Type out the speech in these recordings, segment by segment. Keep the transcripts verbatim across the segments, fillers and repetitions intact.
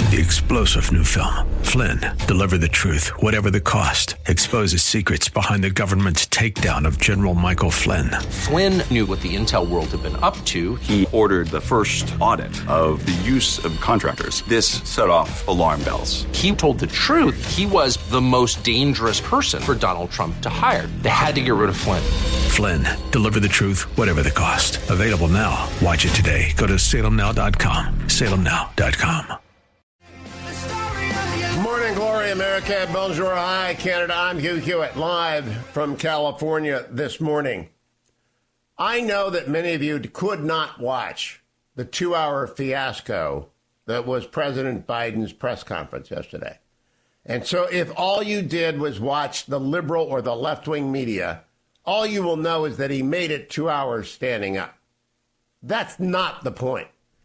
The explosive new film, Flynn, deliver the truth, whatever the cost, exposes secrets behind the government's takedown of General Michael Flynn. Flynn knew what the intel world had been up to. He ordered the first audit of the use of contractors. This set off alarm bells. He told the truth. He was the most dangerous person for Donald Trump to hire. They had to get rid of Flynn. Flynn, deliver the truth, whatever the cost. Available now. Watch it today. Go to salem now dot com. salem now dot com. Morning, glory, America. Bonjour, hi, Canada. I'm Hugh Hewitt, live from California this morning. I know that many of you could not watch the two-hour fiasco that was President Biden's press conference yesterday. And so if all you did was watch the liberal or the left-wing media, all you will know is that he made it two hours standing up. That's not the point.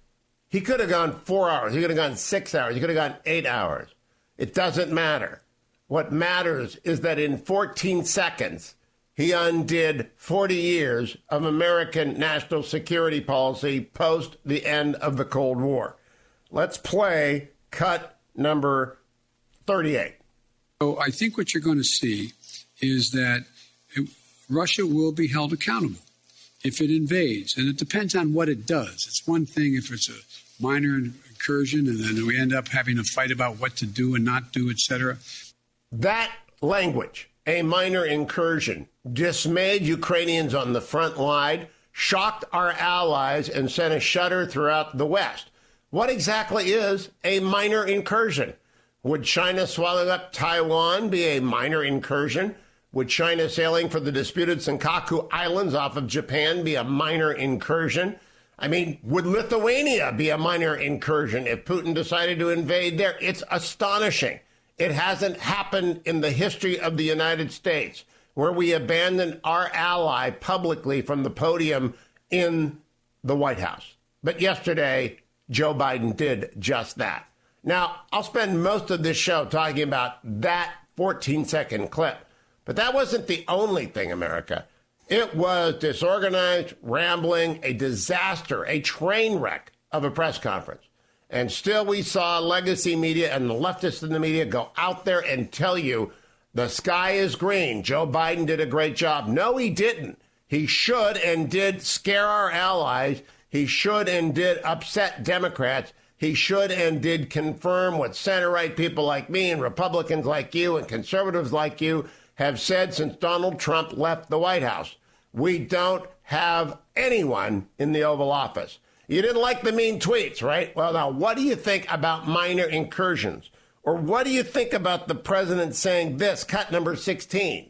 He could have gone four hours. He could have gone six hours. He could have gone eight hours. It doesn't matter. What matters is that in fourteen seconds, he undid forty years of American national security policy post the end of the Cold War. Let's play cut number thirty-eight. So I think what you're going to see is that it, Russia will be held accountable if it invades. And it depends on what it does. It's one thing if it's a minor incursion and then we end up having a fight about what to do and not do, et cetera. That language, a minor incursion, dismayed Ukrainians on the front line, shocked our allies, and sent a shudder throughout the West. What exactly is a minor incursion? Would China swallowing up Taiwan be a minor incursion? Would China sailing for the disputed Senkaku Islands off of Japan be a minor incursion? I mean, would Lithuania be a minor incursion if Putin decided to invade there? It's astonishing. It hasn't happened in the history of the United States, where we abandoned our ally publicly from the podium in the White House. But yesterday, Joe Biden did just that. Now, I'll spend most of this show talking about that fourteen-second clip. But that wasn't the only thing, America. It was disorganized, rambling, a disaster, a train wreck of a press conference. And still we saw legacy media and the leftists in the media go out there and tell you the sky is green. Joe Biden did a great job. No, he didn't. He should and did scare our allies. He should and did upset Democrats. He should and did confirm what center-right people like me and Republicans like you and conservatives like you have said since Donald Trump left the White House. We don't have anyone in the Oval Office. You didn't like the mean tweets, right? Well, now, what do you think about minor incursions? Or what do you think about the president saying this, cut number sixteen?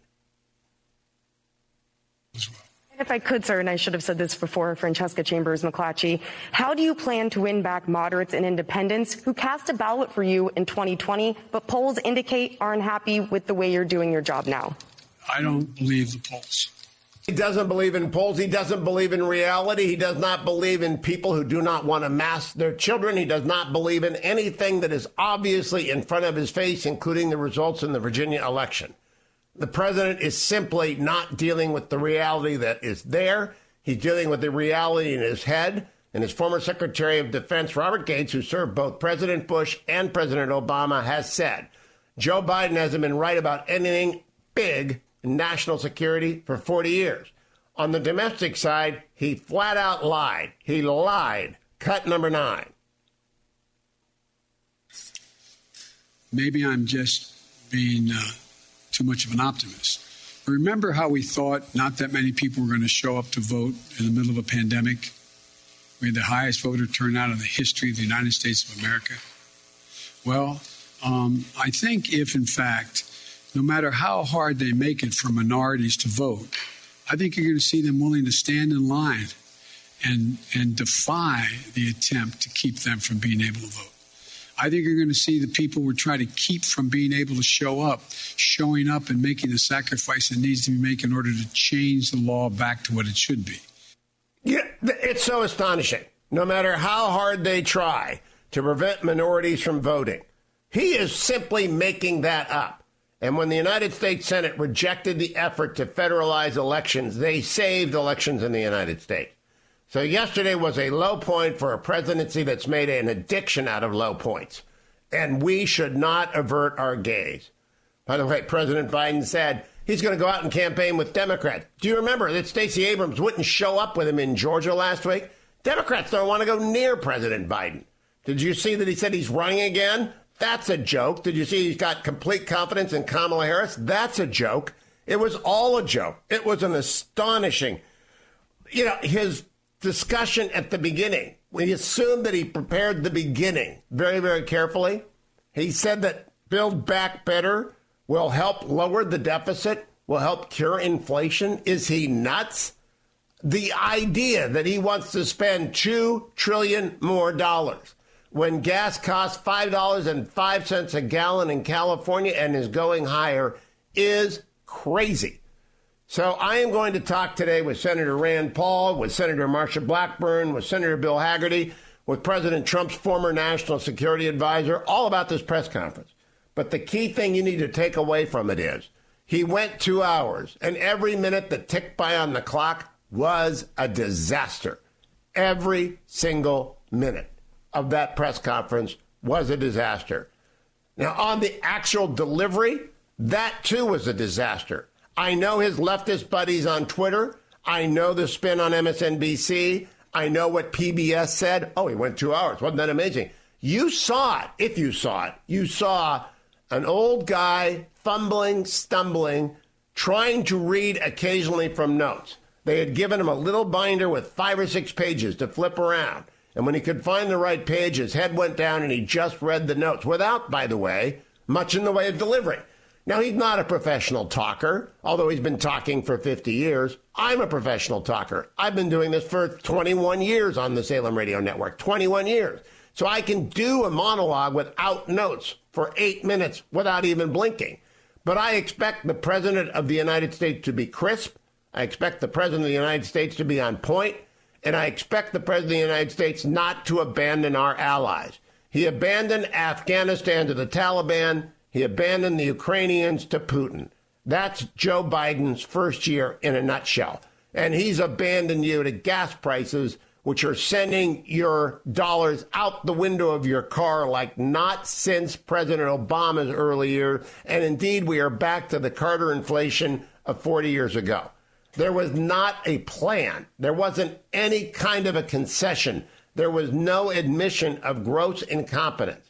If I could, sir, and I should have said this before, Francesca Chambers McClatchy, how do you plan to win back moderates and independents who cast a ballot for you in twenty twenty, but polls indicate aren't happy with the way you're doing your job now? I don't believe the polls. He doesn't believe in polls. He doesn't believe in reality. He does not believe in people who do not want to mask their children. He does not believe in anything that is obviously in front of his face, including the results in the Virginia election. The president is simply not dealing with the reality that is there. He's dealing with the reality in his head. And his former Secretary of Defense, Robert Gates, who served both President Bush and President Obama, has said Joe Biden hasn't been right about anything big in national security for forty years. On the domestic side, he flat out lied. He lied. Cut number nine. Maybe I'm just being uh, too much of an optimist. But remember how we thought not that many people were going to show up to vote in the middle of a pandemic? We had the highest voter turnout in the history of the United States of America. Well, um, I think if, in fact, no matter how hard they make it for minorities to vote, I think you're going to see them willing to stand in line and and defy the attempt to keep them from being able to vote. I think you're going to see the people we're trying to keep from being able to show up, showing up and making the sacrifice that needs to be made in order to change the law back to what it should be. Yeah, it's so astonishing. No matter how hard they try to prevent minorities from voting, he is simply making that up. And when the United States Senate rejected the effort to federalize elections, they saved elections in the United States. So yesterday was a low point for a presidency that's made an addiction out of low points. and we should not avert our gaze. By the way, President Biden said he's going to go out and campaign with Democrats. Do you remember that Stacey Abrams wouldn't show up with him in Georgia last week? Democrats don't want to go near President Biden. Did you see that he said he's running again? That's a joke. Did you see he's got complete confidence in Kamala Harris? That's a joke. It was all a joke. It was an astonishing, you know, his discussion at the beginning. We assumed that he prepared the beginning very, very carefully. He said that Build Back Better will help lower the deficit, will help cure inflation. Is he nuts? The idea that he wants to spend two trillion dollars more dollars when gas costs five dollars and five cents a gallon in California and is going higher is crazy. So I am going to talk today with Senator Rand Paul, with Senator Marsha Blackburn, with Senator Bill Hagerty, with President Trump's former national security advisor, all about this press conference. But the key thing you need to take away from it is he went two hours, and every minute that ticked by on the clock was a disaster. Every single minute of that press conference was a disaster. Now, on the actual delivery, that too was a disaster. I know his leftist buddies on Twitter. I know the spin on M S N B C. I know what P B S said. Oh, he went two hours. Wasn't that amazing? You saw it. If you saw it, you saw an old guy fumbling, stumbling, trying to read occasionally from notes. They had given him a little binder with five or six pages to flip around. And when he could find the right page, his head went down and he just read the notes without, by the way, much in the way of delivery. Now, he's not a professional talker, although he's been talking for fifty years. I'm a professional talker. I've been doing this for twenty-one years on the Salem Radio Network, twenty-one years. So I can do a monologue without notes for eight minutes without even blinking. But I expect the President of the United States to be crisp. I expect the President of the United States to be on point. And I expect the President of the United States not to abandon our allies. He abandoned Afghanistan to the Taliban. He abandoned the Ukrainians to Putin. That's Joe Biden's first year in a nutshell. And he's abandoned you to gas prices, which are sending your dollars out the window of your car like not since President Obama's early years. And indeed, we are back to the Carter inflation of forty years ago. There was not a plan. There wasn't any kind of a concession. There was no admission of gross incompetence.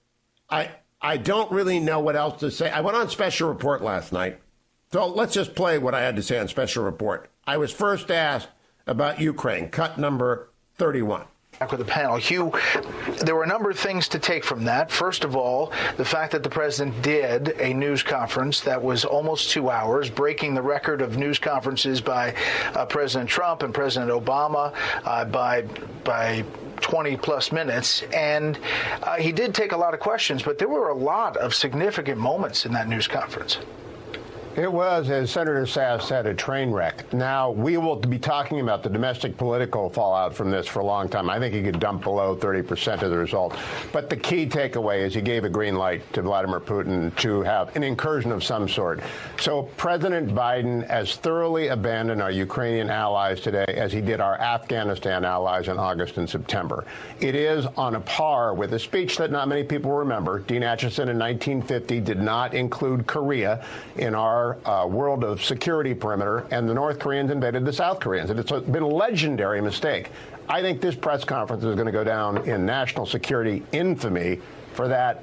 I I don't really know what else to say. I went on Special Report last night. So let's just play what I had to say on Special Report. I was first asked about Ukraine, cut number thirty-one. Back with the panel. Hugh, there were a number of things to take from that. First of all, the fact that the president did a news conference that was almost two hours, breaking the record of news conferences by uh, President Trump and President Obama uh, by by twenty plus minutes. And uh, he did take a lot of questions, but there were a lot of significant moments in that news conference. It was, as Senator Sass said, a train wreck. Now, we will be talking about the domestic political fallout from this for a long time. I think he could dump below thirty percent as a result. But the key takeaway is he gave a green light to Vladimir Putin to have an incursion of some sort. So President Biden has thoroughly abandoned our Ukrainian allies today as he did our Afghanistan allies in August and September. It is on a par with a speech that not many people remember. Dean Acheson in nineteen fifty did not include Korea in our Uh, world of security perimeter, and the North Koreans invaded the South Koreans. And it's been a legendary mistake. I think this press conference is going to go down in national security infamy for that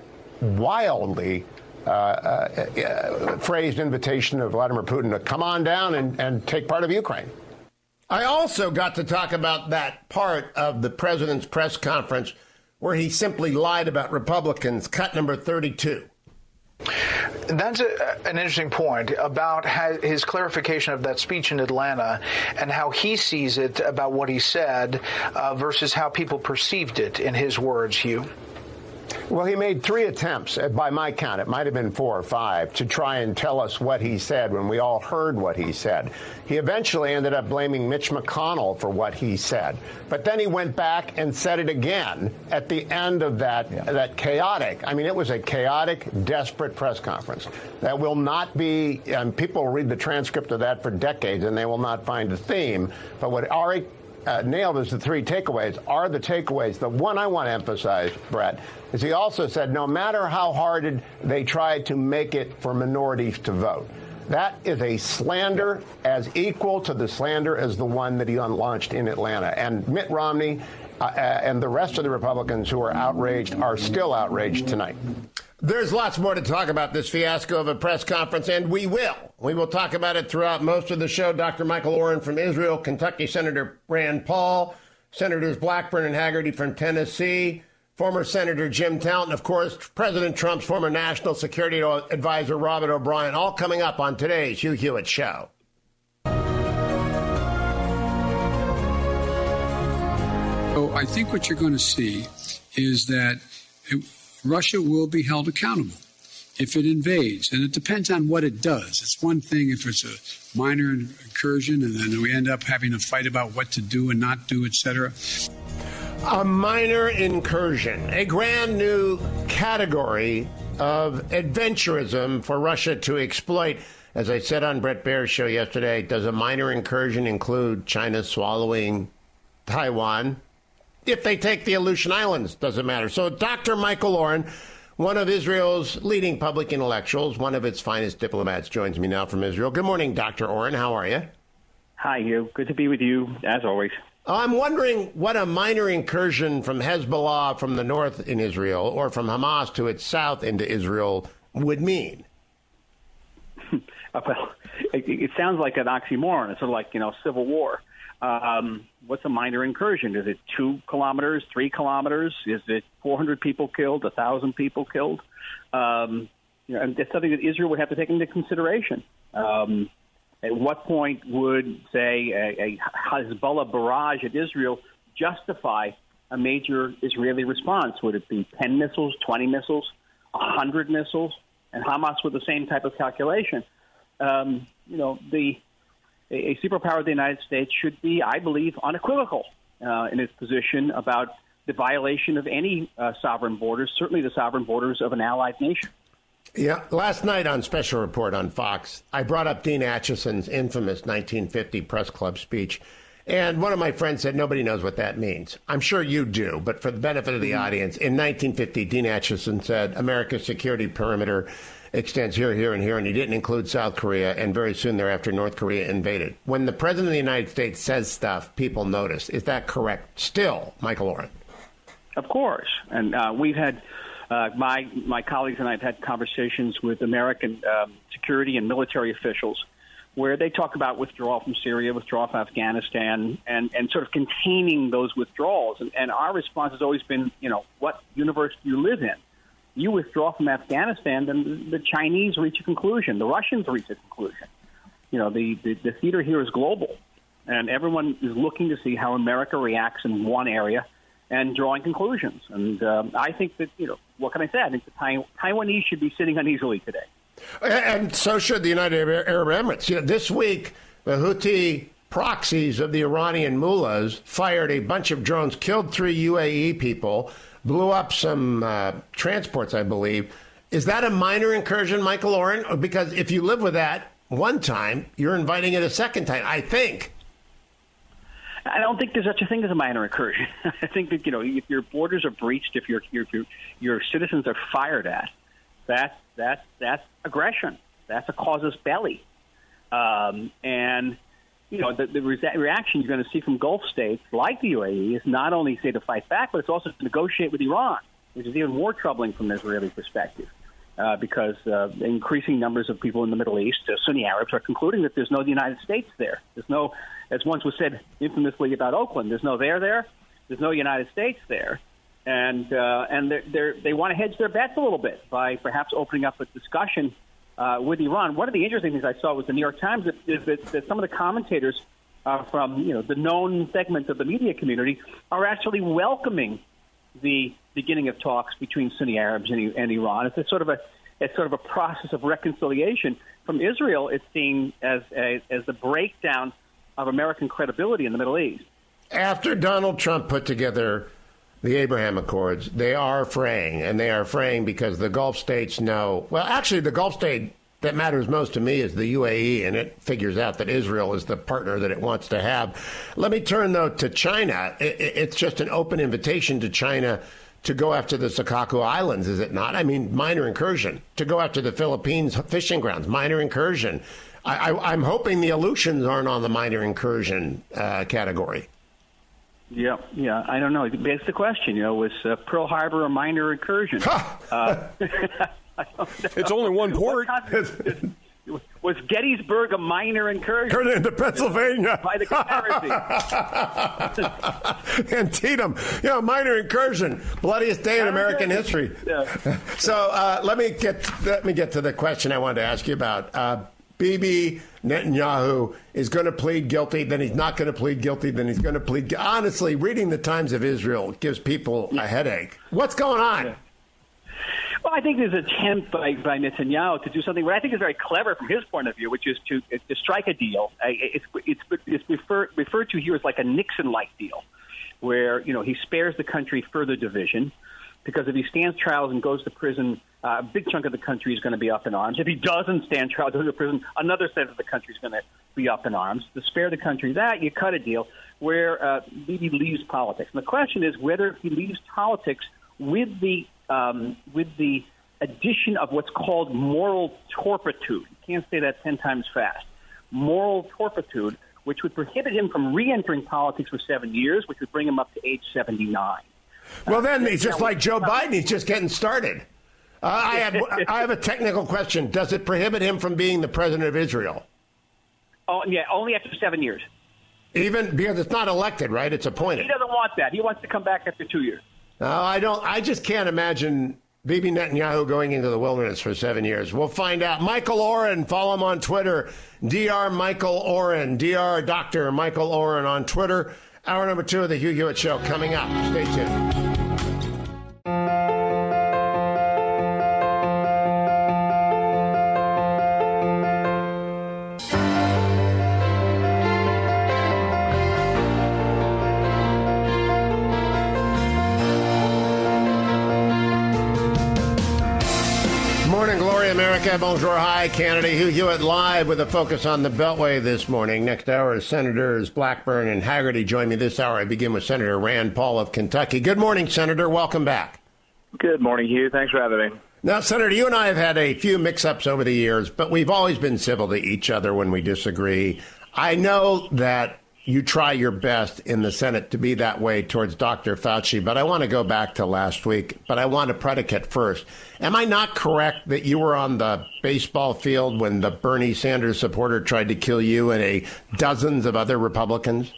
wildly uh, uh, phrased invitation of Vladimir Putin to come on down and, and take part of Ukraine. I also got to talk about that part of the president's press conference where he simply lied about Republicans, cut number thirty-two. That's a, an interesting point about his clarification of that speech in Atlanta and how he sees it about what he said uh, versus how people perceived it in his words, Hugh. Well, he made three attempts, by my count, it might have been four or five, to try and tell us what he said when we all heard what he said. He eventually ended up blaming Mitch McConnell for what he said. But then he went back and said it again at the end of that, yeah. that chaotic, I mean, it was a chaotic, desperate press conference that will not be, and people will read the transcript of that for decades and they will not find a theme. But what Ari uh, nailed as the three takeaways are the takeaways. The one I want to emphasize, Brett, is he also said no matter how hard they try to make it for minorities to vote, that is a slander as equal to the slander as the one that he launched in Atlanta. And Mitt Romney uh, and the rest of the Republicans who are outraged are still outraged tonight. There's lots more to talk about this fiasco of a press conference, and we will. We will talk about it throughout most of the show. Doctor Michael Oren from Israel, Kentucky Senator Rand Paul, Senators Blackburn and Hagerty from Tennessee, former Senator Jim Talent, of course, President Trump's former National Security Advisor Robert O'Brien, all coming up on today's Hugh Hewitt Show. So I think what you're going to see is that it, Russia will be held accountable if it invades, and it depends on what it does. It's one thing if it's a minor incursion and then we end up having a fight about what to do and not do, et cetera. A minor incursion, a brand new category of adventurism for Russia to exploit. As I said on Bret Baier's show yesterday, does a minor incursion include China swallowing Taiwan? If they take the Aleutian Islands, doesn't matter. So Doctor Michael Oren, one of Israel's leading public intellectuals, one of its finest diplomats, joins me now from Israel. Good morning, Doctor Oren. How are you? Hi, Hugh. Good to be with you, as always. I'm wondering what a minor incursion from Hezbollah from the north in Israel or from Hamas to its south into Israel would mean. Well, it, it sounds like an oxymoron. It's sort of like, you know, civil war. Um, what's a minor incursion? Is it two kilometers, three kilometers? Is it four hundred people killed, one thousand people killed? Um, you know, and it's something that Israel would have to take into consideration. Um, at what point would, say, a, a Hezbollah barrage at Israel justify a major Israeli response? Would it be ten missiles, twenty missiles, one hundred missiles? And Hamas with the same type of calculation. Um, you know, the a superpower of the United States should be, I believe, unequivocal uh, in its position about the violation of any uh, sovereign borders, certainly the sovereign borders of an allied nation. Yeah, last night on Special Report on Fox, I brought up Dean Acheson's infamous nineteen fifty press club speech, and one of my friends said nobody knows what that means. I'm sure you do, but for the benefit of the mm-hmm. audience, in nineteen fifty, Dean Acheson said America's security perimeter extends here, here, and here, and he didn't include South Korea, and very soon thereafter, North Korea invaded. When the President of the United States says stuff, people notice. Is that correct? Still, Michael Oren. Of course. And uh, we've had, uh, my my colleagues and I have had conversations with American um, security and military officials where they talk about withdrawal from Syria, withdrawal from Afghanistan, and, and sort of containing those withdrawals. And, and our response has always been, you know, what universe do you live in? You withdraw from Afghanistan, then the Chinese reach a conclusion. The Russians reach a conclusion. You know, the, the, the theater here is global, and everyone is looking to see how America reacts in one area and drawing conclusions. And um, I think that, you know, what can I say? I think the Taiwan, Taiwanese should be sitting uneasily today. And so should the United Arab Emirates. You know, this week, the Houthi proxies of the Iranian mullahs fired a bunch of drones, killed three U A E people, blew up some uh, transports, I believe. Is that a minor incursion, Michael Oren? Because if you live with that one time, you're inviting it a second time, I think. I don't think there's such a thing as a minor incursion. I think that, you know, if your borders are breached, if your your your, your citizens are fired at, that's that's that's aggression. That's a casus belli. Um, and you know, the, the re- reaction you're going to see from Gulf states like the U A E is not only, say, to fight back, but it's also to negotiate with Iran, which is even more troubling from an Israeli perspective, uh, because uh, increasing numbers of people in the Middle East, uh, Sunni Arabs, are concluding that there's no United States there. There's no, as once was said infamously about Oakland, there's no there there, there's no United States there. And uh, and they're, they're, they want to hedge their bets a little bit by perhaps opening up a discussion Uh, with Iran. One of the interesting things I saw was the New York Times is that, that some of the commentators uh, from you know the known segments of the media community are actually welcoming the beginning of talks between Sunni Arabs and, and Iran. It's a sort of a it's sort of a process of reconciliation. From Israel, it's seen as a, as the breakdown of American credibility in the Middle East. After Donald Trump put together the Abraham Accords, they are fraying, and they are fraying because the Gulf states know. Well, actually, the Gulf state that matters most to me is the U A E, and it figures out that Israel is the partner that it wants to have. Let me turn, though, to China. It's just an open invitation to China to go after the Senkaku Islands, is it not? I mean, minor incursion. To go after the Philippines fishing grounds, minor incursion. I, I, I'm hoping the Aleutians aren't on the minor incursion uh, category. Yeah, yeah, I don't know. It begs the question, you know, was uh, Pearl Harbor a minor incursion? uh, it's only one port. Was Gettysburg a minor incursion? Turn it into Pennsylvania. By the Confederacy. Antietam, you know, minor incursion, bloodiest day in American history. Yeah. So uh, let me get let me get to the question I wanted to ask you about. Uh, Bibi Netanyahu is going to plead guilty, then he's not going to plead guilty, then he's going to plead guilty. Honestly, reading the Times of Israel gives people a headache. What's going on? Yeah. Well, I think there's an attempt by, by Netanyahu to do something what I think is very clever from his point of view, which is to, to strike a deal. It's, it's, it's referred, referred to here as like a Nixon-like deal, where, you know, he spares the country further division, because if he stands trials and goes to prison, uh, a big chunk of the country is going to be up in arms. If he doesn't stand trial, goes to prison, another set of the country is going to be up in arms. To spare the country that, you cut a deal where uh, Bibi leaves politics. And the question is whether he leaves politics with the um, with the addition of what's called moral turpitude. You can't say that ten times fast. Moral turpitude, which would prohibit him from re-entering politics for seven years, which would bring him up to age seventy-nine. Well, then he's just like Joe Biden. He's just getting started. Uh, I have I have a technical question. Does it prohibit him from being the president of Israel? Oh, yeah, only after seven years. Even because it's not elected, right? It's appointed. He doesn't want that. He wants to come back after two years. No, I don't. I just can't imagine Bibi Netanyahu going into the wilderness for seven years. We'll find out. Michael Oren, follow him on Twitter. Doctor Michael Oren. Doctor Doctor Michael Oren on Twitter. Hour number two of the Hugh Hewitt Show coming up. Stay tuned. America, bonjour, hi, Canada. Hugh Hewitt live with a focus on the Beltway this morning. Next hour, Senators Blackburn and Haggerty join me this hour. I begin with Senator Rand Paul of Kentucky. Good morning, Senator. Welcome back. Good morning, Hugh. Thanks for having me. Now, Senator, you and I have had a few mix-ups over the years, but we've always been civil to each other when we disagree. I know that you try your best in the Senate to be that way towards Doctor Fauci, but I want to go back to last week, but I want a predicate first. Am I not correct that you were on the baseball field when the Bernie Sanders supporter tried to kill you and a dozens of other Republicans?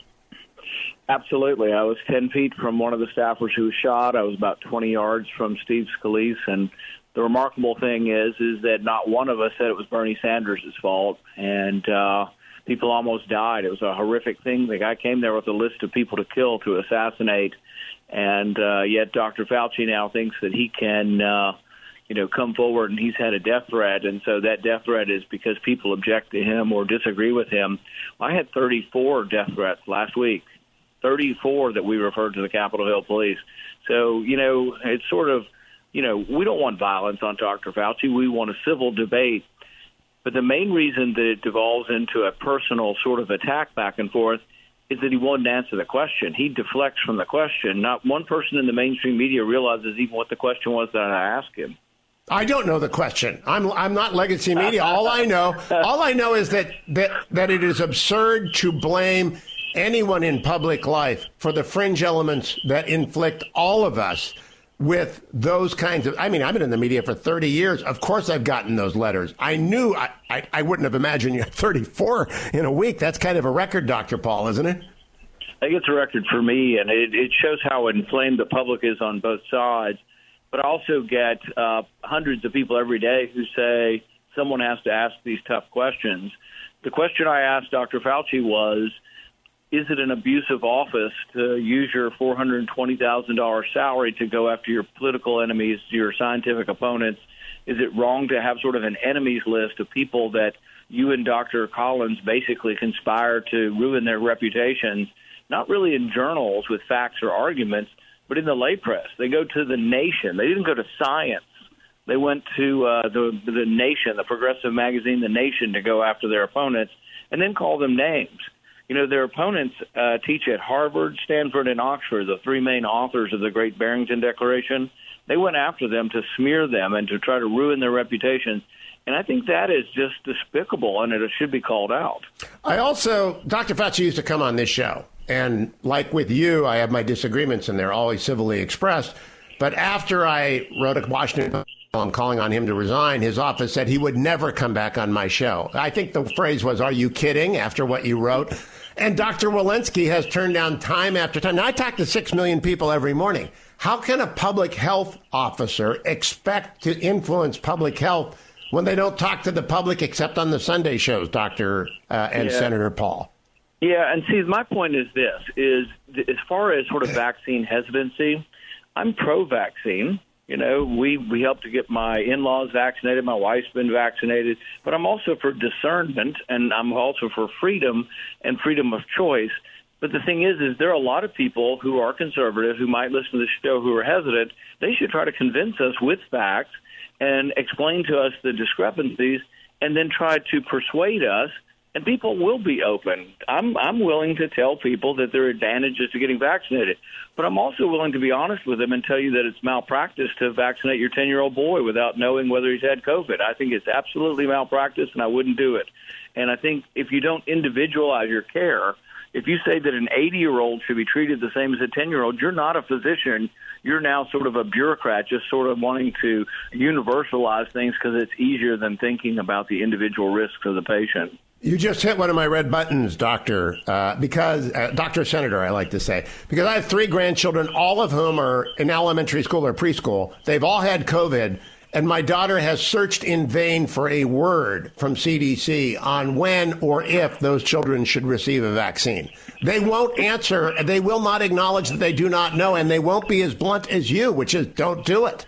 Absolutely. I was ten feet from one of the staffers who was shot. I was about twenty yards from Steve Scalise, and the remarkable thing is, is that not one of us said it was Bernie Sanders' fault, and uh, people almost died. It was a horrific thing. The guy came there with a list of people to kill, to assassinate, and uh, yet Doctor Fauci now thinks that he can, uh, you know, come forward, and he's had a death threat, and so that death threat is because people object to him or disagree with him. I had thirty-four death threats last week, thirty-four that we referred to the Capitol Hill police. So, you know, it's sort of, you know, we don't want violence on Doctor Fauci. We want a civil debate. But the main reason that it devolves into a personal sort of attack back and forth is that he wouldn't answer the question. He deflects from the question. Not one person in the mainstream media realizes even what the question was that I asked him. I don't know the question. I'm I'm not legacy media. All I know, all I know is that, that that it is absurd to blame anyone in public life for the fringe elements that inflict all of us with those kinds of, I mean, I've been in the media for thirty years. Of course I've gotten those letters. I knew, I, I, I wouldn't have imagined you had thirty-four in a week. That's kind of a record, Doctor Paul, isn't it? I think it's a record for me, and it, it shows how inflamed the public is on both sides. But I also get uh, hundreds of people every day who say someone has to ask these tough questions. The question I asked Doctor Fauci was, is it an abuse of office to use your four hundred twenty thousand dollars salary to go after your political enemies, your scientific opponents? Is it wrong to have sort of an enemies list of people that you and Doctor Collins basically conspire to ruin their reputations, not really in journals with facts or arguments, but in the lay press? They go to the nation. They didn't go to science. They went to uh, the the Nation, the progressive magazine, The Nation, to go after their opponents and then call them names. You know, their opponents uh, teach at Harvard, Stanford, and Oxford, the three main authors of the Great Barrington Declaration. They went after them to smear them and to try to ruin their reputations. And I think that is just despicable, and it should be called out. I also, Doctor Fauci used to come on this show, and like with you, I have my disagreements, and they're always civilly expressed. But after I wrote a Washington Post I'm calling on him to resign, his office said he would never come back on my show. I think the phrase was, "Are you kidding?" after what you wrote. And Doctor Walensky has turned down time after time. Now, I talk to six million people every morning. How can a public health officer expect to influence public health when they don't talk to the public except on the Sunday shows, Doctor Uh, and yeah. Senator Paul? Yeah, and see, my point is this, is as far as sort of vaccine hesitancy, I'm pro-vaccine. You know, we, we helped to get my in-laws vaccinated. My wife's been vaccinated. But I'm also for discernment, and I'm also for freedom and freedom of choice. But the thing is, is there are a lot of people who are conservative who might listen to the show who are hesitant. They should try to convince us with facts and explain to us the discrepancies and then try to persuade us. And people will be open. I'm I'm willing to tell people that there are advantages to getting vaccinated. But I'm also willing to be honest with them and tell you that it's malpractice to vaccinate your ten-year-old boy without knowing whether he's had COVID. I think it's absolutely malpractice, and I wouldn't do it. And I think if you don't individualize your care, if you say that an eighty-year-old should be treated the same as a ten-year-old, you're not a physician. You're now sort of a bureaucrat just sort of wanting to universalize things because it's easier than thinking about the individual risks of the patient. You just hit one of my red buttons, Doctor, uh, because uh, Doctor Senator, I like to say, because I have three grandchildren, all of whom are in elementary school or preschool. They've all had COVID, and my daughter has searched in vain for a word from C D C on when or if those children should receive a vaccine. They won't answer. They will not acknowledge that they do not know, and they won't be as blunt as you, which is don't do it.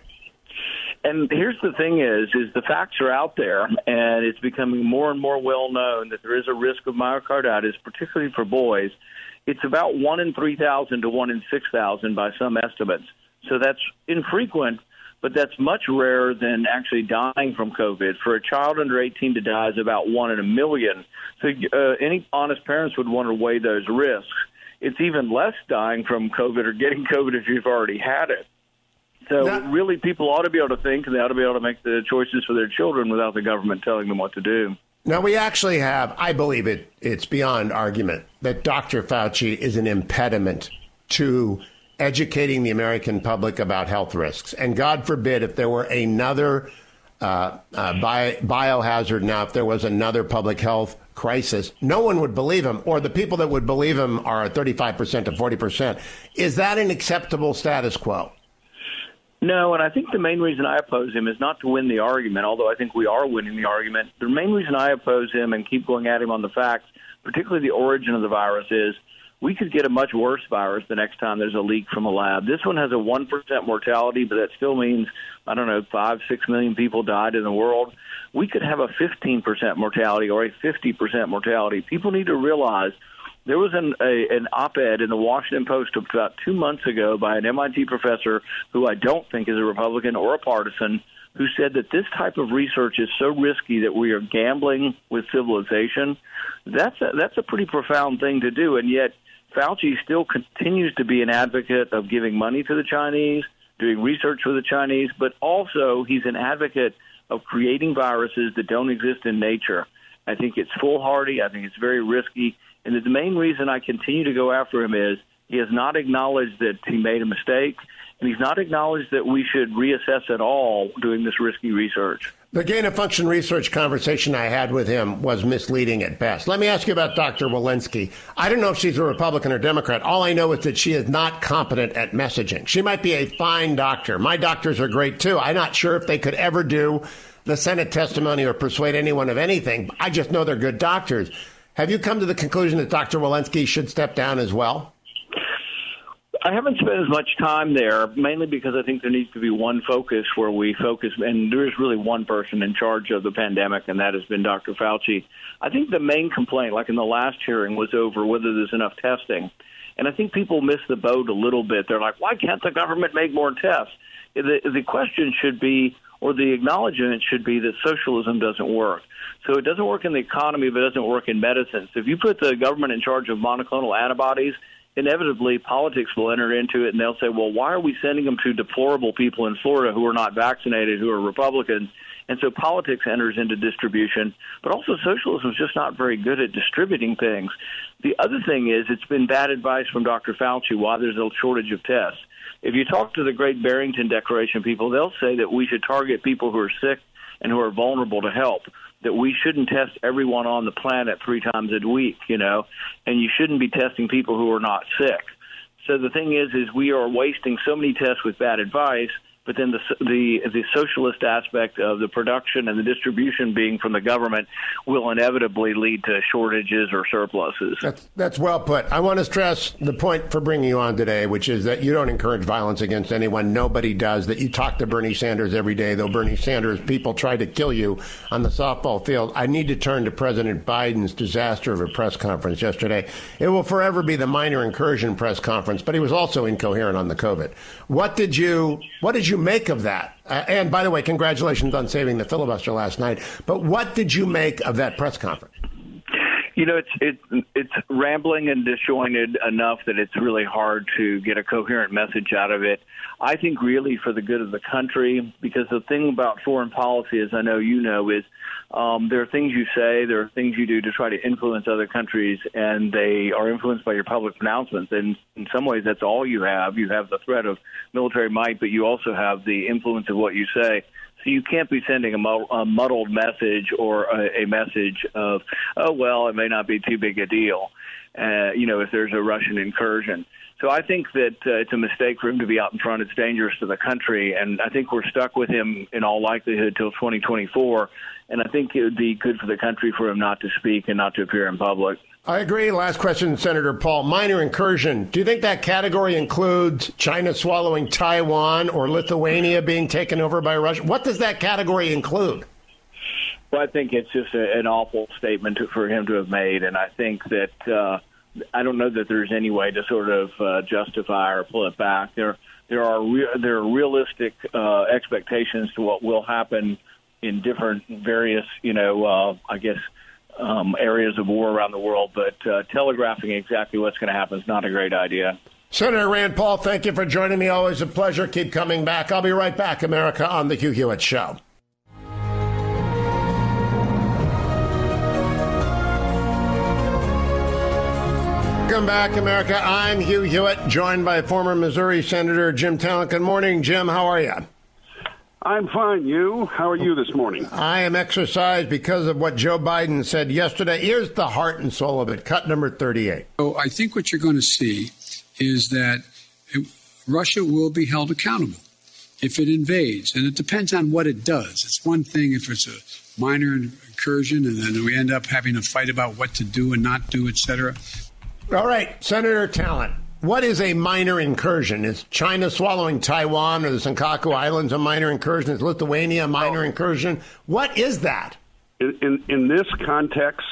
And here's the thing is, is the facts are out there, and it's becoming more and more well known that there is a risk of myocarditis, particularly for boys. It's about one in three thousand to one in six thousand by some estimates. So that's infrequent, but that's much rarer than actually dying from COVID. For a child under eighteen to die is about one in a million. So uh, any honest parents would want to weigh those risks. It's even less dying from COVID or getting COVID if you've already had it. So now, really, people ought to be able to think, and they ought to be able to make the choices for their children without the government telling them what to do. Now, we actually have, I believe it, it's beyond argument, that Doctor Fauci is an impediment to educating the American public about health risks. And God forbid if there were another uh, uh, bio, biohazard now, if there was another public health crisis, no one would believe him, or the people that would believe him are thirty-five percent to forty percent. Is that an acceptable status quo? No, and I think the main reason I oppose him is not to win the argument, although I think we are winning the argument. The main reason I oppose him and keep going at him on the facts, particularly the origin of the virus, is we could get a much worse virus the next time there's a leak from a lab. This one has a one percent mortality, but that still means, I don't know, five, six million people died in the world. We could have a fifteen percent mortality or a fifty percent mortality. People need to realize there was an, a, an op-ed in the Washington Post about two months ago by an M I T professor who I don't think is a Republican or a partisan, who said that this type of research is so risky that we are gambling with civilization. That's a, that's a pretty profound thing to do, and yet Fauci still continues to be an advocate of giving money to the Chinese, doing research for the Chinese, but also he's an advocate of creating viruses that don't exist in nature. I think it's foolhardy. I think it's very risky. And the main reason I continue to go after him is he has not acknowledged that he made a mistake, and he's not acknowledged that we should reassess at all doing this risky research. The gain-of-function research conversation I had with him was misleading at best. Let me ask you about Doctor Walensky. I don't know if she's a Republican or Democrat. All I know is that she is not competent at messaging. She might be a fine doctor. My doctors are great, too. I'm not sure if they could ever do the Senate testimony or persuade anyone of anything. I just know they're good doctors. Have you come to the conclusion that Doctor Walensky should step down as well? I haven't spent as much time there, mainly because I think there needs to be one focus where we focus, and there is really one person in charge of the pandemic, and that has been Doctor Fauci. I think the main complaint, like in the last hearing, was over whether there's enough testing. And I think people miss the boat a little bit. They're like, why can't the government make more tests? The, the question should be, or the acknowledgement should be that socialism doesn't work. So it doesn't work in the economy, but it doesn't work in medicine. So if you put the government in charge of monoclonal antibodies, inevitably politics will enter into it, and they'll say, well, why are we sending them to deplorable people in Florida who are not vaccinated, who are Republicans? And so politics enters into distribution, but also socialism is just not very good at distributing things. The other thing is it's been bad advice from Doctor Fauci why there's a shortage of tests. If you talk to the Great Barrington Declaration people, they'll say that we should target people who are sick and who are vulnerable to help, that we shouldn't test everyone on the planet three times a week, you know, and you shouldn't be testing people who are not sick. So the thing is, is we are wasting so many tests with bad advice, but then the the the socialist aspect of the production and the distribution being from the government will inevitably lead to shortages or surpluses. That's, that's well put. I want to stress the point for bringing you on today, which is that you don't encourage violence against anyone. Nobody does. That you talk to Bernie Sanders every day, though Bernie Sanders people try to kill you on the softball field. I need to turn to President Biden's disaster of a press conference yesterday. It will forever be the minor incursion press conference, but he was also incoherent on the COVID. What did you, what did you make of that? Uh, and by the way, congratulations on saving the filibuster last night. But what did you make of that press conference? You know, it's it's it's rambling and disjointed enough that it's really hard to get a coherent message out of it. I think really for the good of the country, because the thing about foreign policy, as I know you know, is um, there are things you say, there are things you do to try to influence other countries, and they are influenced by your public pronouncements. And in some ways, that's all you have. You have the threat of military might, but you also have the influence of what you say. So you can't be sending a, mu- a muddled message or a, a message of, oh, well, it may not be too big a deal, uh, you know, if there's a Russian incursion. So I think that uh, it's a mistake for him to be out in front. It's dangerous to the country, and I think we're stuck with him in all likelihood till twenty twenty-four, and I think it would be good for the country for him not to speak and not to appear in public. I agree. Last question, Senator Paul. Minor incursion. Do you think that category includes China swallowing Taiwan or Lithuania being taken over by Russia? What does that category include? Well, I think it's just a, an awful statement to, for him to have made, and I think that uh, I don't know that there's any way to sort of uh, justify or pull it back. There, there are re- there are realistic uh, expectations to what will happen in different various, you know, uh, I guess. Um, areas of war around the world, but uh, telegraphing exactly what's going to happen is not a great idea. Senator Rand Paul, thank you for joining me. Always a pleasure. Keep coming back. I'll be right back, America, on The Hugh Hewitt Show. Welcome back, America. I'm Hugh Hewitt, joined by former Missouri Senator Jim Talent. Good morning, Jim. How are you? I'm fine. You? How are you this morning? I am exercised because of what Joe Biden said yesterday. Here's the heart and soul of it. Cut number thirty-eight. So I think what you're going to see is that it, Russia will be held accountable if it invades. And it depends on what it does. It's one thing if it's a minor incursion and then we end up having a fight about what to do and not do, et cetera. All right, Senator Talent. What is a minor incursion? Is China swallowing Taiwan or the Senkaku Islands a minor incursion? Is Lithuania a minor oh. incursion? What is that? In in, in this context,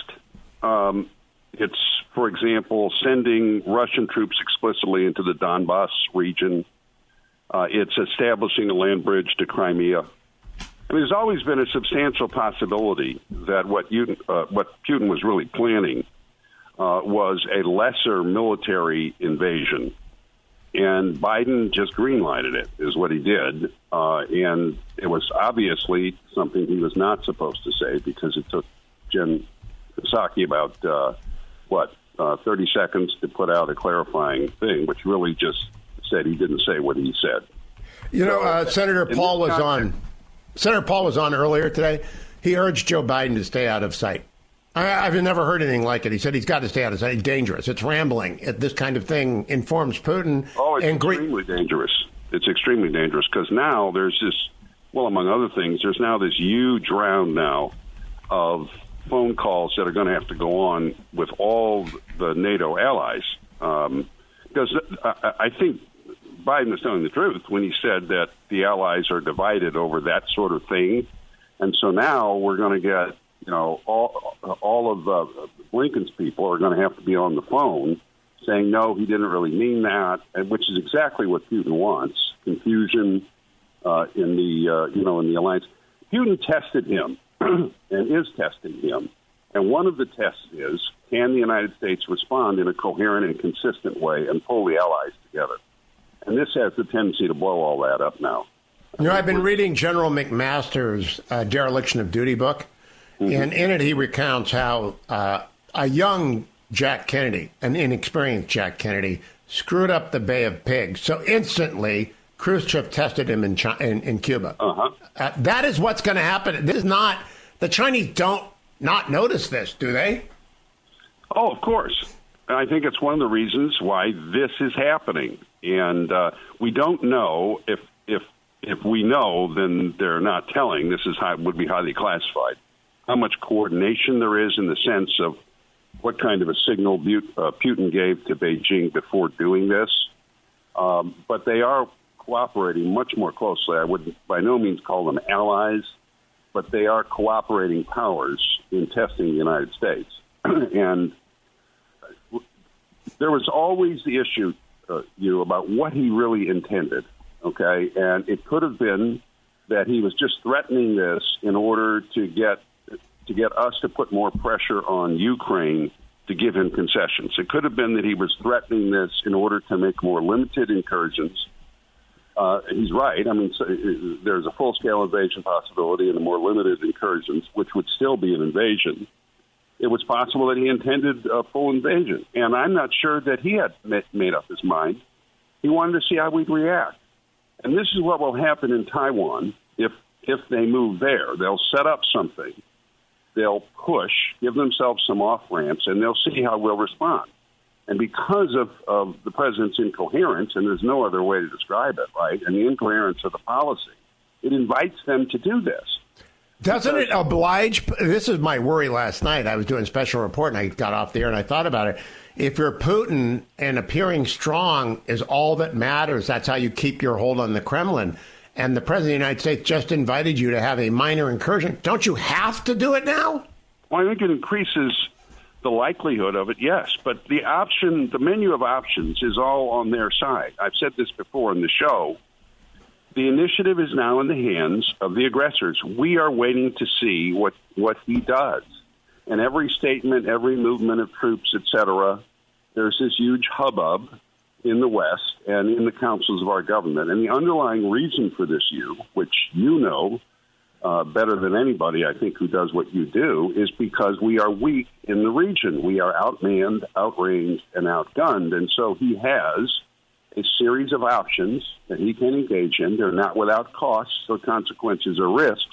um, it's, for example, sending Russian troops explicitly into the Donbass region. Uh, it's establishing a land bridge to Crimea. I mean, there's always been a substantial possibility that what you, uh, what Putin was really planning Uh, was a lesser military invasion. And Biden just green-lighted it, is what he did. Uh, and it was obviously something he was not supposed to say because it took Jen Psaki about, uh, what, uh, thirty seconds to put out a clarifying thing, which really just said he didn't say what he said. You know, uh, Senator Paul was on. Senator Paul was on earlier today. He urged Joe Biden to stay out of sight. I, I've never heard anything like it. He said he's got to stay out of sight. It's dangerous. It's rambling. It, this kind of thing informs Putin. Oh, it's and extremely Gre- dangerous. It's extremely dangerous because now there's this, well, among other things, there's now this huge round now of phone calls that are going to have to go on with all the NATO allies. Um, because I, I think Biden is telling the truth when he said that the allies are divided over that sort of thing. And so now we're going to get, you know, all all of uh, Blinken's people are going to have to be on the phone saying, no, he didn't really mean that, and which is exactly what Putin wants, confusion, uh, in the uh, you know in the alliance. Putin tested him and is testing him, and one of the tests is, can the United States respond in a coherent and consistent way and pull the allies together? And this has the tendency to blow all that up now. You know, I've been reading General McMaster's uh, Dereliction of Duty book, mm-hmm. and in it he recounts how uh, a young Jack Kennedy, an inexperienced Jack Kennedy, screwed up the Bay of Pigs. So instantly, Khrushchev tested him in China, in, in Cuba. Uh-huh. Uh, that is what's going to happen. This is not, the Chinese don't not notice this, do they? Oh, of course. I think it's one of the reasons why this is happening. And uh, we don't know if if if we know, then they're not telling. This is high, would be highly classified. How much coordination there is in the sense of what kind of a signal uh, Putin gave to Beijing before doing this. Um, but they are cooperating much more closely. I would by no means call them allies, but they are cooperating powers in testing the United States. And there was always the issue, uh, you know, about what he really intended. Okay, and it could have been that he was just threatening this in order to get to get us to put more pressure on Ukraine to give him concessions. It could have been that he was threatening this in order to make more limited incursions. Uh, he's right. I mean, so, uh, there's a full-scale invasion possibility and a more limited incursions, which would still be an invasion. It was possible that he intended a full invasion, and I'm not sure that he had made up his mind. He wanted to see how we'd react. And this is what will happen in Taiwan if if they move there. They'll set up something. They'll push, give themselves some off-ramps, and they'll see how we'll respond. And because of, of the president's incoherence, and there's no other way to describe it, right, and the incoherence of the policy, it invites them to do this. Doesn't it oblige? This is my worry last night. I was doing a special report, and I got off the air, and I thought about it. If you're Putin and appearing strong is all that matters, that's how you keep your hold on the Kremlin, and the President of the United States just invited you to have a minor incursion, don't you have to do it now? Well, I think it increases the likelihood of it, yes. But the option, the menu of options is all on their side. I've said this before in the show. The initiative is now in the hands of the aggressors. We are waiting to see what, what he does. And every statement, every movement of troops, et cetera, there's this huge hubbub in the West and in the councils of our government. And the underlying reason for this, you, which you know uh, better than anybody, I think, who does what you do, is because we are weak in the region. We are outmanned, outranged, and outgunned. And so he has a series of options that he can engage in. They're not without costs or consequences or risks.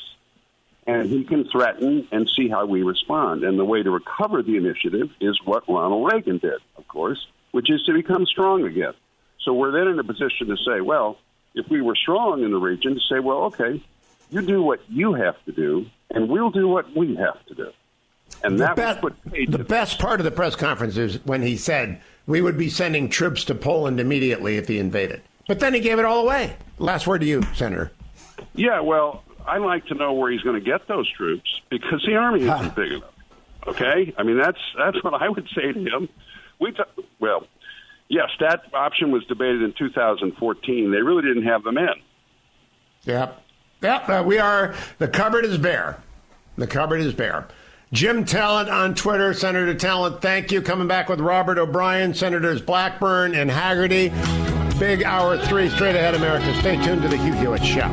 And he can threaten and see how we respond. And the way to recover the initiative is what Ronald Reagan did, of course, which is to become strong again. So we're then in a position to say, well, if we were strong in the region, to say, well, okay, you do what you have to do, and we'll do what we have to do. And the that best, was what the best part of the press conference is when he said we would be sending troops to Poland immediately if he invaded. But then he gave it all away. Last word to you, Senator. Yeah, well, I'd like to know where he's going to get those troops because the Army isn't big enough. Okay? I mean, that's that's what I would say to him. We t- Well, yes, that option was debated in two thousand fourteen. They really didn't have them in. Yep. Yep, uh, we are, the cupboard is bare. The cupboard is bare. Jim Talent on Twitter, Senator Talent, thank you. Coming back with Robert O'Brien, Senators Blackburn and Haggerty. Big hour three, straight ahead, America. Stay tuned to the Hugh Hewitt Show.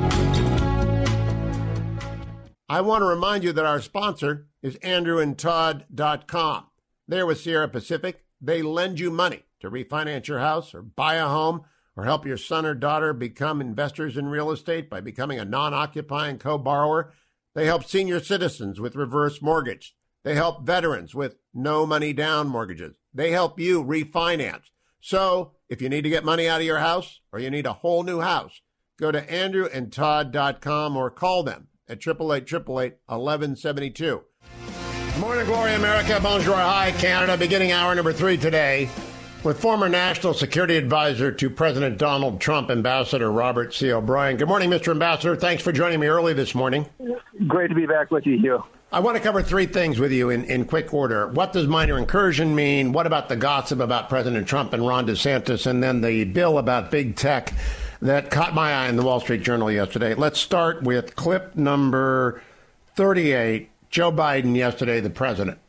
I want to remind you that our sponsor is andrew and todd dot com. They're with Sierra Pacific. They lend you money to refinance your house or buy a home or help your son or daughter become investors in real estate by becoming a non-occupying co-borrower. They help senior citizens with reverse mortgage. They help veterans with no money down mortgages. They help you refinance. So if you need to get money out of your house or you need a whole new house, go to andrew and todd dot com or call them at eight eight eight, eight eight eight, eleven seventy-two. Morning, Glory, America. Bonjour, hi, Canada. Beginning hour number three today with former National Security Advisor to President Donald Trump, Ambassador Robert C. O'Brien. Good morning, Mister Ambassador. Thanks for joining me early this morning. Great to be back with you, Hugh. I want to cover three things with you in, in quick order. What does minor incursion mean? What about the gossip about President Trump and Ron DeSantis? And then the bill about big tech that caught my eye in the Wall Street Journal yesterday. Let's start with clip number thirty-eight. Joe Biden yesterday, the president.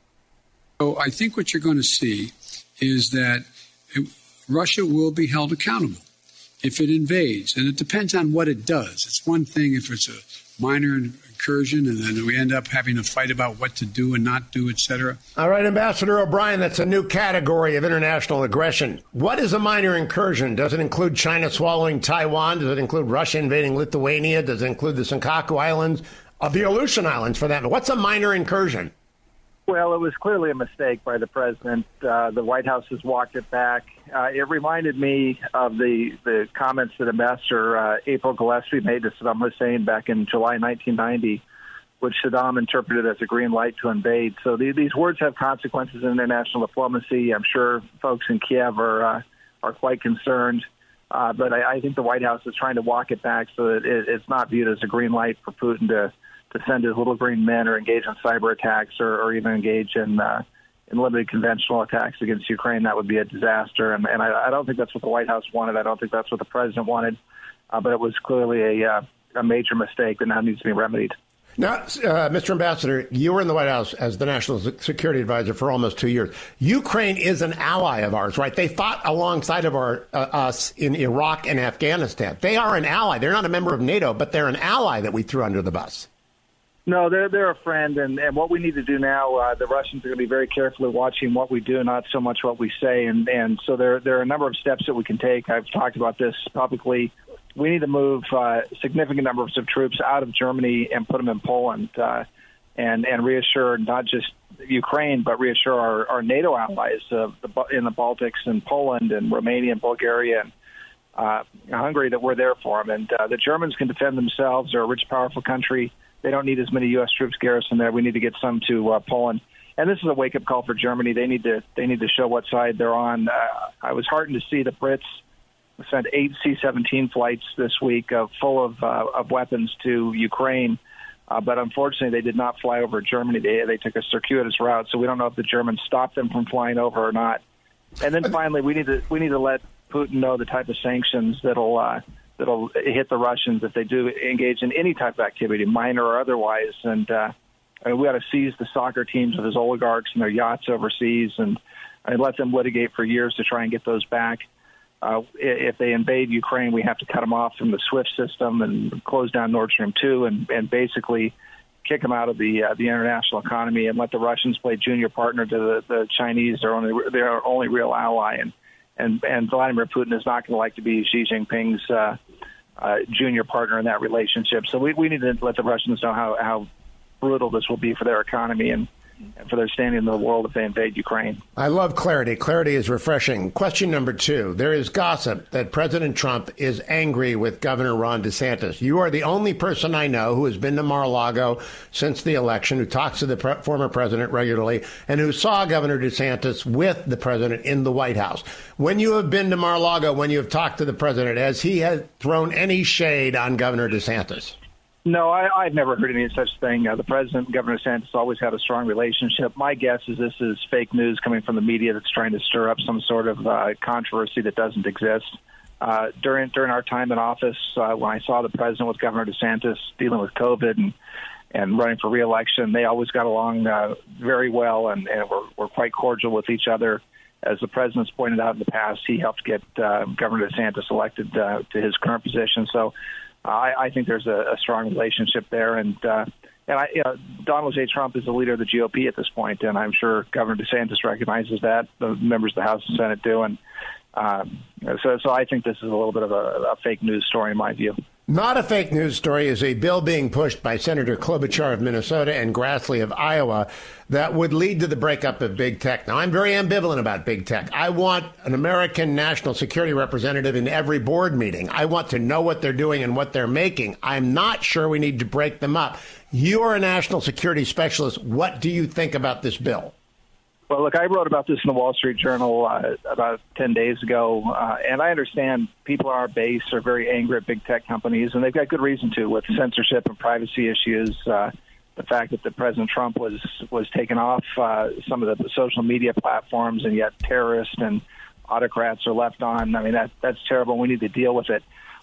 So I think what you're going to see is that it, Russia will be held accountable if it invades. And it depends on what it does. It's one thing if it's a minor incursion and then we end up having a fight about what to do and not do, et cetera. All right, Ambassador O'Brien, that's a new category of international aggression. What is a minor incursion? Does it include China swallowing Taiwan? Does it include Russia invading Lithuania? Does it include the Senkaku Islands? Uh, the Aleutian Islands, for that. What's a minor incursion? Well, it was clearly a mistake by the president. Uh, the White House has walked it back. Uh, it reminded me of the, the comments that Ambassador uh, April Gillespie made to Saddam Hussein back in July nineteen ninety, which Saddam interpreted as a green light to invade. So the, these words have consequences in international diplomacy. I'm sure folks in Kiev are uh, are quite concerned. Uh, but I, I think the White House is trying to walk it back so that it, it's not viewed as a green light for Putin to to send his little green men or engage in cyber attacks or, or even engage in uh, in limited conventional attacks against Ukraine. That would be a disaster. And, and I, I don't think that's what the White House wanted. I don't think that's what the president wanted. Uh, but it was clearly a, uh, a major mistake that now needs to be remedied. Now, uh, Mister Ambassador, you were in the White House as the National Security Advisor for almost two years. Ukraine is an ally of ours, right? They fought alongside of our, uh, us in Iraq and Afghanistan. They are an ally. They're not a member of NATO, but they're an ally that we threw under the bus. No, they're they're a friend, and, and what we need to do now, uh, the Russians are going to be very carefully watching what we do, not so much what we say, and, and so there there are a number of steps that we can take. I've talked about this publicly. We need to move uh, significant numbers of troops out of Germany and put them in Poland, uh, and and reassure not just Ukraine, but reassure our, our NATO allies uh, the, in the Baltics and Poland and Romania and Bulgaria and uh, Hungary that we're there for them. And uh, the Germans can defend themselves. They're a rich, powerful country. They don't need as many U S troops garrisoned there. We need to get some to uh, Poland. And this is a wake-up call for Germany. They need to they need to show what side they're on. Uh, I was heartened to see the Brits sent eight C seventeen flights this week uh, full of uh, of weapons to Ukraine. Uh, but unfortunately, they did not fly over Germany. They they took a circuitous route, so we don't know if the Germans stopped them from flying over or not. And then finally, we need to we need to let Putin know the type of sanctions that'll uh, that'll hit the Russians if they do engage in any type of activity, minor or otherwise. And uh, I mean, we got to seize the soccer teams of his oligarchs and their yachts overseas, and, and let them litigate for years to try and get those back. Uh, if they invade Ukraine, we have to cut them off from the SWIFT system and close down Nord Stream two, and, and basically kick them out of the uh, the international economy, and let the Russians play junior partner to the, the Chinese, their only their only real ally. And and and Vladimir Putin is not going to like to be Xi Jinping's uh, uh, junior partner in that relationship. So we we need to let the Russians know how how brutal this will be for their economy and. and for their standing in the world if they invade Ukraine. I love clarity. Clarity is refreshing. Question number two. There is gossip that President Trump is angry with Governor Ron DeSantis. You are the only person I know who has been to Mar-a-Lago since the election, who talks to the pre- former president regularly, and who saw Governor DeSantis with the president in the White House. When you have been to Mar-a-Lago, when you have talked to the president, has he had thrown any shade on Governor DeSantis? No, I, I've never heard any such thing. Uh, the president and Governor DeSantis always had a strong relationship. My guess is this is fake news coming from the media that's trying to stir up some sort of uh, controversy that doesn't exist. Uh, during during our time in office, uh, when I saw the president with Governor DeSantis dealing with COVID and, and running for re-election, they always got along uh, very well and, and were, were quite cordial with each other. As the president's pointed out in the past, he helped get uh, Governor DeSantis elected uh, to his current position. So I, I think there's a, a strong relationship there, and uh, and I, you know, Donald J. Trump is the leader of the G O P at this point, and I'm sure Governor DeSantis recognizes that. The members of the House and Senate do, and um, so so I think this is a little bit of a, a fake news story in my view. Not a fake news story is a bill being pushed by Senator Klobuchar of Minnesota and Grassley of Iowa that would lead to the breakup of big tech. Now, I'm very ambivalent about big tech. I want an American national security representative in every board meeting. I want to know what they're doing and what they're making. I'm not sure we need to break them up. You are a national security specialist. What do you think about this bill? Well, look, I wrote about this in the Wall Street Journal uh, about ten days ago, uh, and I understand people on our base are very angry at big tech companies, and they've got good reason to, with censorship and privacy issues. Uh, the fact that the President Trump was was taken off uh, some of the social media platforms, and yet terrorists and autocrats are left on. I mean, that that's terrible. We need to deal with it.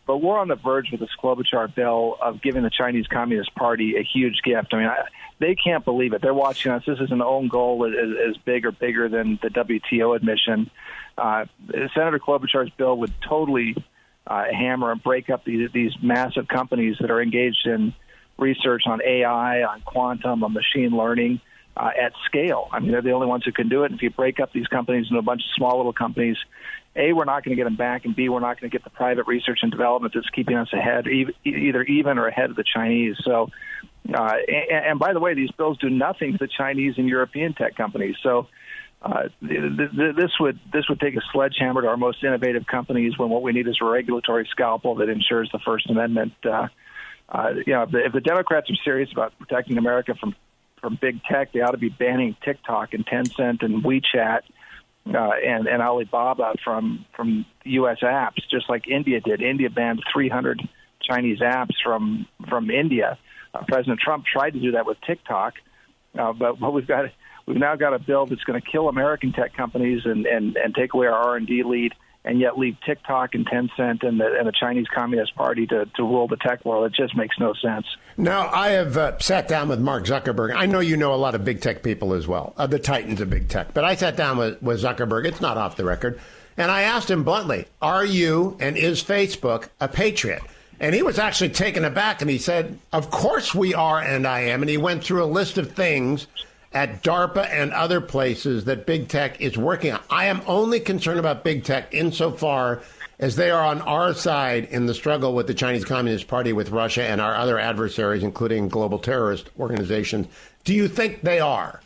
But we're on the verge with this Klobuchar bill of giving the Chinese Communist Party a huge gift. I mean, I, they can't believe it. They're watching us. This is an own goal as, as big or bigger than the W T O admission. Uh, Senator Klobuchar's bill would totally uh, hammer and break up these, these massive companies that are engaged in research on A I, on quantum, on machine learning uh, at scale. I mean, they're the only ones who can do it. And if you break up these companies into a bunch of small little companies, A, we're not going to get them back, and B, we're not going to get the private research and development that's keeping us ahead, either even or ahead of the Chinese. So, uh, and, and by the way, these bills do nothing to the Chinese and European tech companies. So uh, th- th- this would this would take a sledgehammer to our most innovative companies when what we need is a regulatory scalpel that ensures the First Amendment. Uh, uh, you know, if the, if the Democrats are serious about protecting America from, from big tech, they ought to be banning TikTok and Tencent and WeChat Uh, and, and Alibaba from, from U S apps, just like India did. India banned three hundred Chinese apps from from India. Uh, President Trump tried to do that with TikTok, uh, but what we've got, we've now got a bill that's going to kill American tech companies and, and, and take away our R and D lead, and yet leave TikTok and Tencent and the, and the Chinese Communist Party to, to rule the tech world. It just makes no sense. Now, I have uh, sat down with Mark Zuckerberg. I know you know a lot of big tech people as well, uh, the titans of big tech. But I sat down with, with Zuckerberg. It's not off the record. And I asked him bluntly, are you and is Facebook a patriot? And he was actually taken aback, and he said, of course we are and I am. And he went through a list of things at DARPA and other places that big tech is working on. I am only concerned about big tech insofar as they are on our side in the struggle with the Chinese Communist Party, with Russia and our other adversaries, including global terrorist organizations. Do you think they are?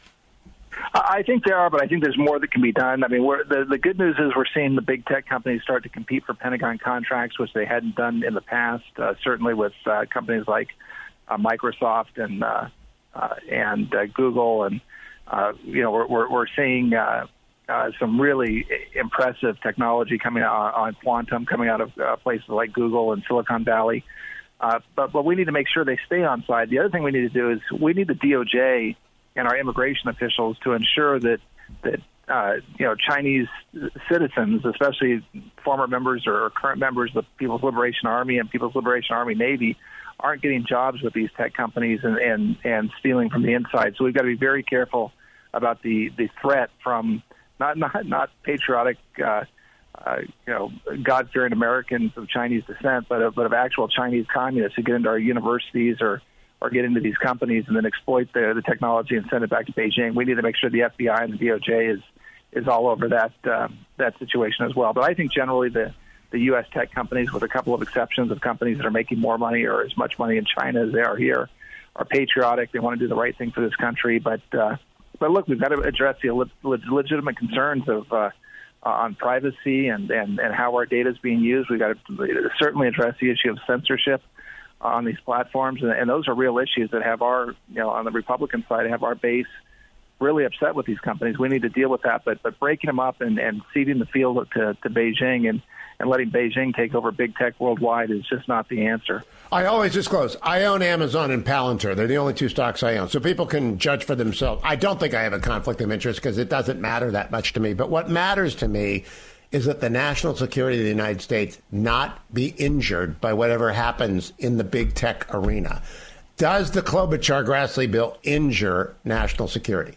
I think they are, but I think there's more that can be done. I mean, we're, the, the good news is we're seeing the big tech companies start to compete for Pentagon contracts, which they hadn't done in the past, uh, certainly with uh, companies like uh, Microsoft and uh, uh, and uh, Google. And, uh, you know, we're, we're, we're seeing uh, uh, some really impressive technology coming out on quantum, coming out of uh, places like Google and Silicon Valley. Uh, but, but we need to make sure they stay on side. The other thing we need to do is we need the D O J and our immigration officials to ensure that that uh, you know Chinese citizens, especially former members or current members of the People's Liberation Army and People's Liberation Army Navy, aren't getting jobs with these tech companies and, and, and stealing from the inside. So we've got to be very careful about the, the threat from not not not patriotic, uh, uh, you know, God-fearing Americans of Chinese descent, but of, but of actual Chinese communists who get into our universities or or get into these companies and then exploit the, the technology and send it back to Beijing. We need to make sure the F B I and the D O J is is all over that uh, that situation as well. But I think generally the, the U S tech companies, with a couple of exceptions of companies that are making more money or as much money in China as they are here, are patriotic. They want to do the right thing for this country. But uh, but look, we've got to address the le- legitimate concerns of uh, on privacy and, and, and how our data is being used. We've got to certainly address the issue of censorship on these platforms, and, and those are real issues that have our, you know, on the Republican side, have our base really upset with these companies. We need to deal with that, but but breaking them up and, and ceding the field to, to Beijing and, and letting Beijing take over big tech worldwide is just not the answer. I always disclose, I own Amazon and Palantir. They're the only two stocks I own, so people can judge for themselves. I don't think I have a conflict of interest because it doesn't matter that much to me, but what matters to me is that the national security of the United States not be injured by whatever happens in the big tech arena. Does the Klobuchar-Grassley bill injure national security?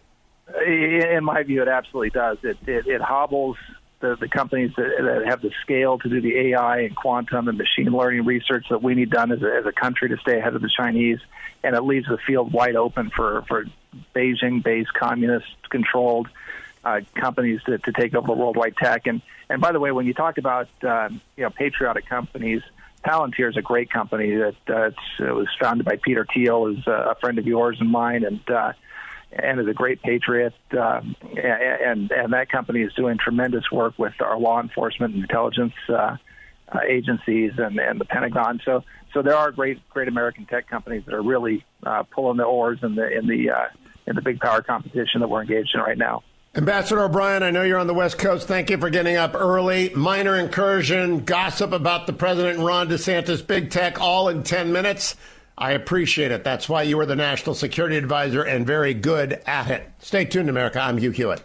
In my view, it absolutely does. It it, it hobbles the, the companies that, that have the scale to do the A I and quantum and machine learning research that we need done as a, as a country to stay ahead of the Chinese, and it leaves the field wide open for, for Beijing-based, communist-controlled Uh, companies to, to take over worldwide tech. And and by the way, when you talk about um, you know patriotic companies, Palantir is a great company that uh, it's, it was founded by Peter Thiel, who's a friend of yours and mine, and uh, and is a great patriot. Um, and and that company is doing tremendous work with our law enforcement and intelligence uh, uh, agencies and, and the Pentagon. So so there are great great American tech companies that are really uh, pulling the oars in the in the uh, in the big power competition that we're engaged in right now. Ambassador O'Brien, I know you're on the West Coast. Thank you for getting up early. Minor incursion, gossip about the president and Ron DeSantis, big tech, all in ten minutes. I appreciate it. That's why you were the national security advisor and very good at it. Stay tuned, America. I'm Hugh Hewitt.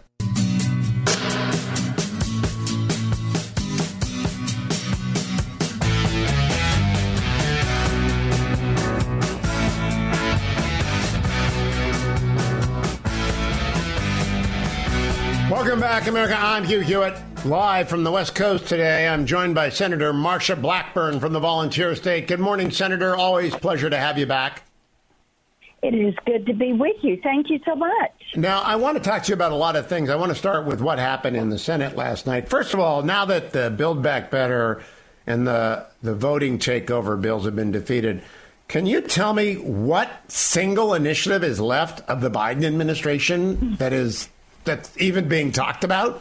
Welcome back, America. I'm Hugh Hewitt, live from the West Coast today. I'm joined by Senator Marsha Blackburn from the Volunteer State. Good morning, Senator. Always pleasure to have you back. It is good to be with you. Thank you so much. Now, I want to talk to you about a lot of things. I want to start with what happened in the Senate last night. First of all, now that the Build Back Better and the, the voting takeover bills have been defeated, can you tell me what single initiative is left of the Biden administration that is that's even being talked about?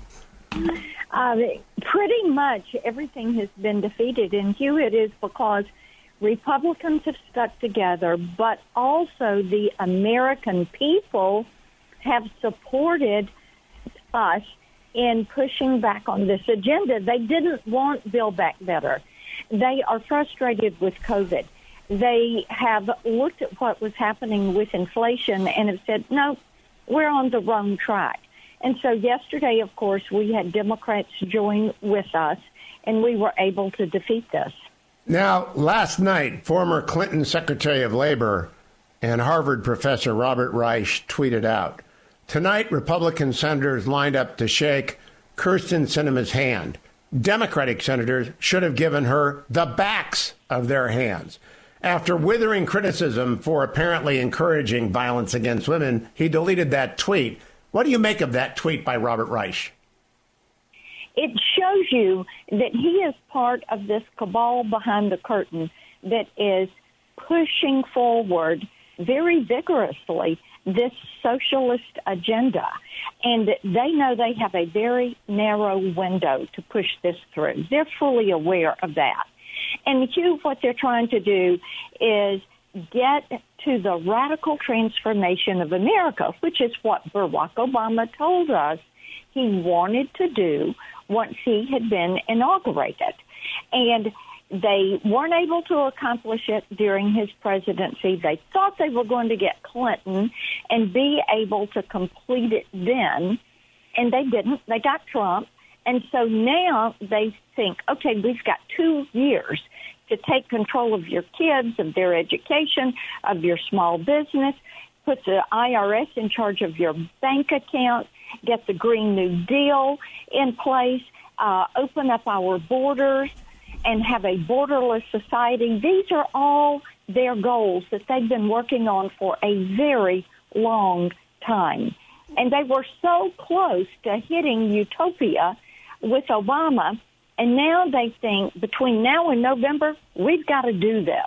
Uh, pretty much everything has been defeated. And, Hugh, it is because Republicans have stuck together, but also the American people have supported us in pushing back on this agenda. They didn't want Build Back Better. They are frustrated with COVID. They have looked at what was happening with inflation and have said, no, we're on the wrong track. And so yesterday, of course, we had Democrats join with us, and we were able to defeat this. Now, last night, former Clinton Secretary of Labor and Harvard professor Robert Reich tweeted out, tonight, Republican senators lined up to shake Kyrsten Sinema's hand. Democratic senators should have given her the backs of their hands. After withering criticism for apparently encouraging violence against women, he deleted that tweet. What do you make of that tweet by Robert Reich? It shows you that he is part of this cabal behind the curtain that is pushing forward very vigorously this socialist agenda. And they know they have a very narrow window to push this through. They're fully aware of that. And Hugh, what they're trying to do is get to the radical transformation of America, which is what Barack Obama told us he wanted to do once he had been inaugurated. And they weren't able to accomplish it during his presidency. They thought they were going to get Clinton and be able to complete it then, and they didn't. They got Trump. And so now they think, okay, we've got two years to take control of your kids, of their education, of your small business, put the I R S in charge of your bank account, get the Green New Deal in place, uh, open up our borders, and have a borderless society. These are all their goals that they've been working on for a very long time. And they were so close to hitting utopia with Obama, and now they think between now and November, we've got to do this.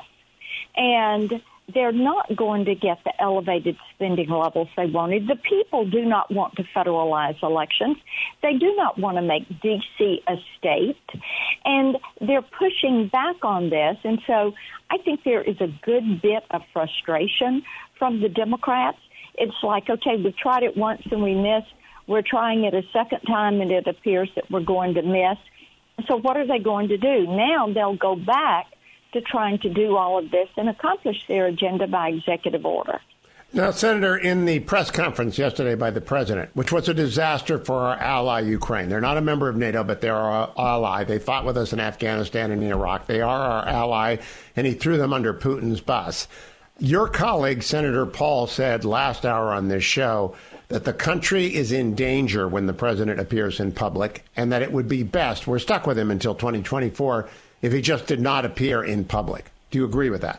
And they're not going to get the elevated spending levels they wanted. The people do not want to federalize elections. They do not want to make D C a state. And they're pushing back on this. And so I think there is a good bit of frustration from the Democrats. It's like, okay, we tried it once and we missed. We're trying it a second time, and it appears that we're going to miss. So what are they going to do? Now they'll go back to trying to do all of this and accomplish their agenda by executive order. Now, Senator, in the press conference yesterday by the president, which was a disaster for our ally, Ukraine. They're not a member of NATO, but they're our ally. They fought with us in Afghanistan and Iraq. They are our ally, and he threw them under Putin's bus. Your colleague, Senator Paul, said last hour on this show that the country is in danger when the president appears in public, and that it would be best, we're stuck with him until twenty twenty-four, if he just did not appear in public. Do you agree with that?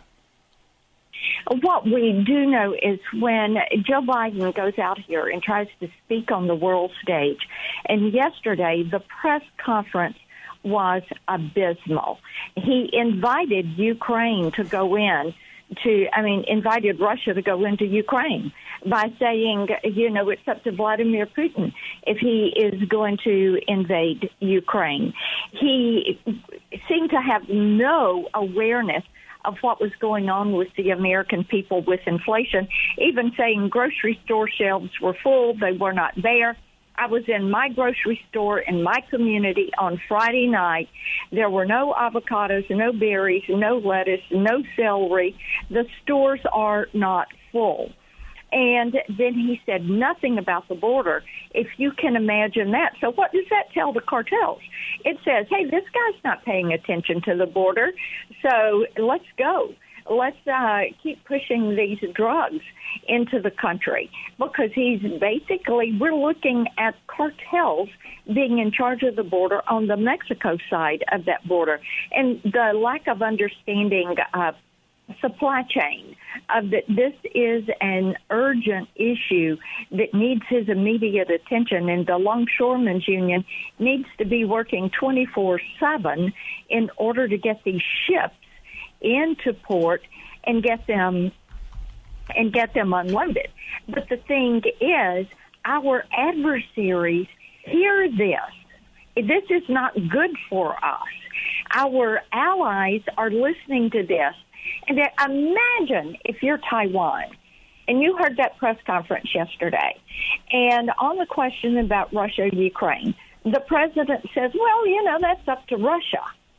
What we do know is when Joe Biden goes out here and tries to speak on the world stage, and yesterday the press conference was abysmal. He invited Ukraine to go in to, I mean, invited Russia to go into Ukraine by saying, you know, it's up to Vladimir Putin if he is going to invade Ukraine. He seemed to have no awareness of what was going on with the American people with inflation, even saying grocery store shelves were full, they were not there. I was in my grocery store in my community on Friday night. There were no avocados, no berries, no lettuce, no celery. The stores are not full. And then he said nothing about the border, if you can imagine that. So what does that tell the cartels? It says, hey, this guy's not paying attention to the border, so let's go. let's uh, keep pushing these drugs into the country, because he's basically, we're looking at cartels being in charge of the border on the Mexico side of that border. And the lack of understanding uh, supply chain, of that this is an urgent issue that needs his immediate attention, and the Longshoremen's Union needs to be working twenty-four seven in order to get these ships into port and get them and get them unloaded. But the thing is, our adversaries hear this. This is not good for us. Our allies are listening to this. And imagine if you're Taiwan and you heard that press conference yesterday, and on the question about Russia, Ukraine, the president says, well, you know, that's up to Russia.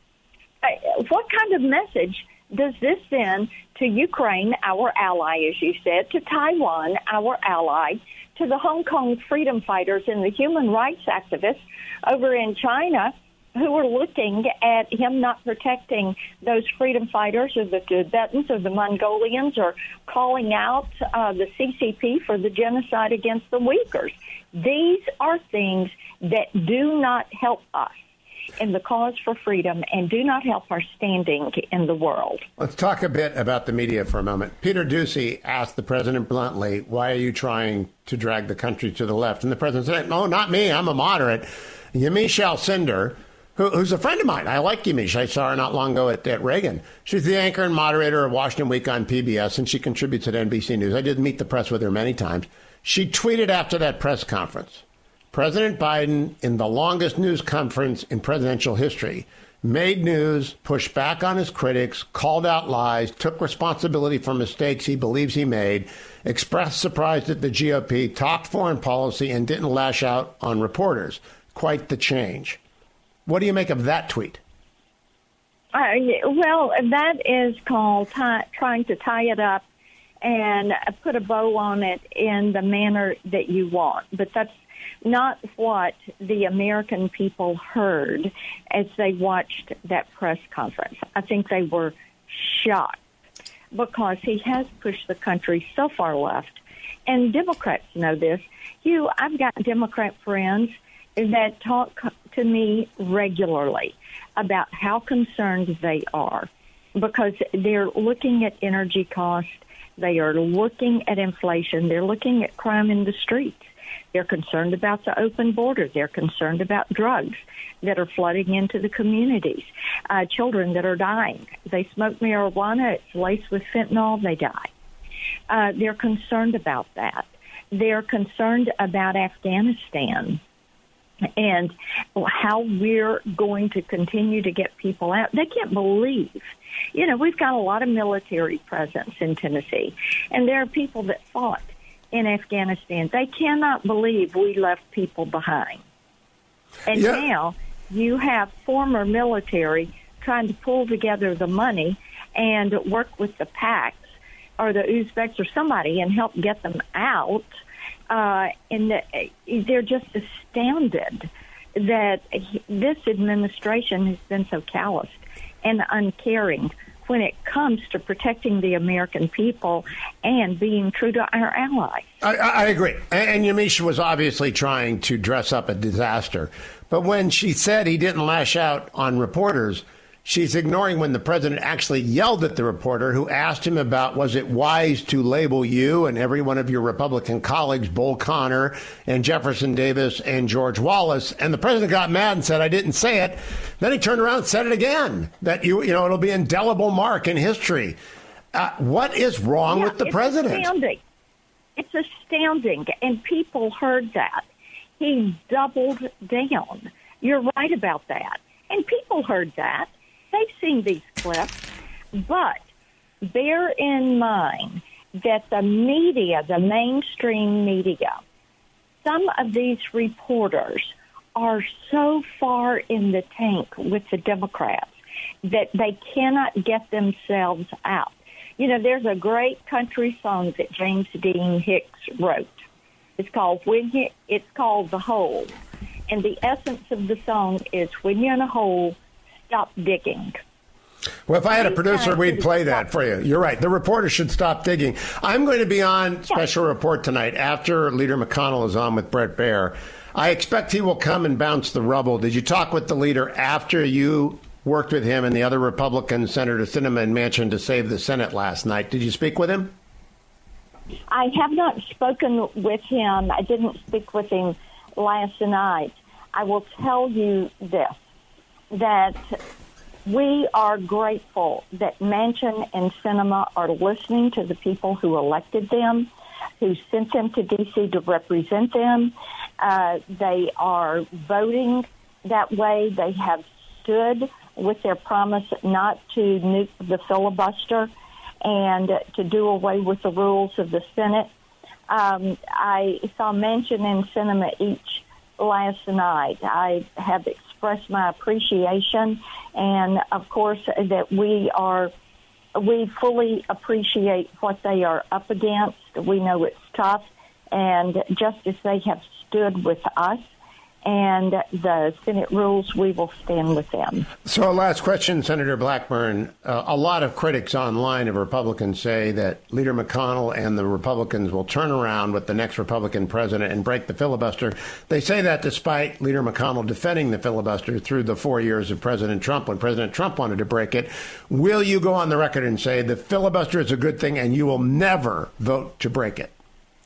What kind of message does this send to Ukraine, our ally, as you said, to Taiwan, our ally, to the Hong Kong freedom fighters and the human rights activists over in China who are looking at him not protecting those freedom fighters, or the Tibetans or the Mongolians, or calling out uh, the C C P for the genocide against the Uyghurs? These are things that do not help us in the cause for freedom and do not help our standing in the world. Let's talk a bit about the media for a moment. Peter Doocy asked the president bluntly, why are you trying to drag the country to the left? And the president said, no, not me. I'm a moderate. Yamiche Alcindor, who, who's a friend of mine. I like Yamiche. I saw her not long ago at, at Reagan. She's the anchor and moderator of Washington Week on P B S, and she contributes at N B C News. I did meet the press with her many times. She tweeted after that press conference, President Biden, in the longest news conference in presidential history, made news, pushed back on his critics, called out lies, took responsibility for mistakes he believes he made, expressed surprise that the G O P talked foreign policy and didn't lash out on reporters. Quite the change. What do you make of that tweet? Uh, well, that is called tie, trying to tie it up and put a bow on it in the manner that you want. But that's not what the American people heard as they watched that press conference. I think they were shocked because he has pushed the country so far left. And Democrats know this. You, I've got Democrat friends that talk to me regularly about how concerned they are because they're looking at energy costs. They are looking at inflation. They're looking at crime in the streets. They're concerned about the open border. They're concerned about drugs that are flooding into the communities, uh, children that are dying. They smoke marijuana. It's laced with fentanyl. They die. Uh, they're concerned about that. They're concerned about Afghanistan and how we're going to continue to get people out. They can't believe, you know, we've got a lot of military presence in Tennessee, and there are people that fought in Afghanistan. They cannot believe we left people behind. And yeah. now you have former military trying to pull together the money and work with the Paks or the Uzbeks or somebody and help get them out. Uh, and they're just astounded that this administration has been so calloused and uncaring when it comes to protecting the American people and being true to our allies. I, I agree. And Yamiche was obviously trying to dress up a disaster. But when she said he didn't lash out on reporters, she's ignoring when the president actually yelled at the reporter who asked him about, was it wise to label you and every one of your Republican colleagues, Bull Connor and Jefferson Davis and George Wallace? And the president got mad and said, I didn't say it. Then he turned around and said it again, that, you you know, it'll be an indelible mark in history. Uh, what is wrong yeah, with the it's president? Astounding. It's astounding. And people heard that. He doubled down. You're right about that. And people heard that. They've seen these clips, but bear in mind that the media, the mainstream media, some of these reporters are so far in the tank with the Democrats that they cannot get themselves out. You know, there's a great country song that James Dean Hicks wrote. It's called When You, it's called The Hole. And the essence of the song is, when you're in a hole, stop digging. Well, if I had a producer, we'd play that for you. You're right. The reporter should stop digging. I'm going to be on Special Report tonight after Leader McConnell is on with Bret Baier. I expect he will come and bounce the rubble. Did you talk with the leader after you worked with him and the other Republicans, Senator Sinema and Manchin, to save the Senate last night? Did you speak with him? I have not spoken with him. I didn't speak with him last night. I will tell you this, that we are grateful that Manchin and Sinema are listening to the people who elected them, who sent them to D C to represent them. Uh, they are voting that way. They have stood with their promise not to nuke the filibuster and to do away with the rules of the Senate. Um, I saw Manchin and Sinema each last night. I have expressed my appreciation, and of course that we are we fully appreciate what they are up against. We know it's tough, and just as they have stood with us and the Senate rules, we will stand with them. So last question, Senator Blackburn. Uh, a lot of critics online of Republicans say that Leader McConnell and the Republicans will turn around with the next Republican president and break the filibuster. They say that despite Leader McConnell defending the filibuster through the four years of President Trump when President Trump wanted to break it. Will you go on the record and say the filibuster is a good thing and you will never vote to break it?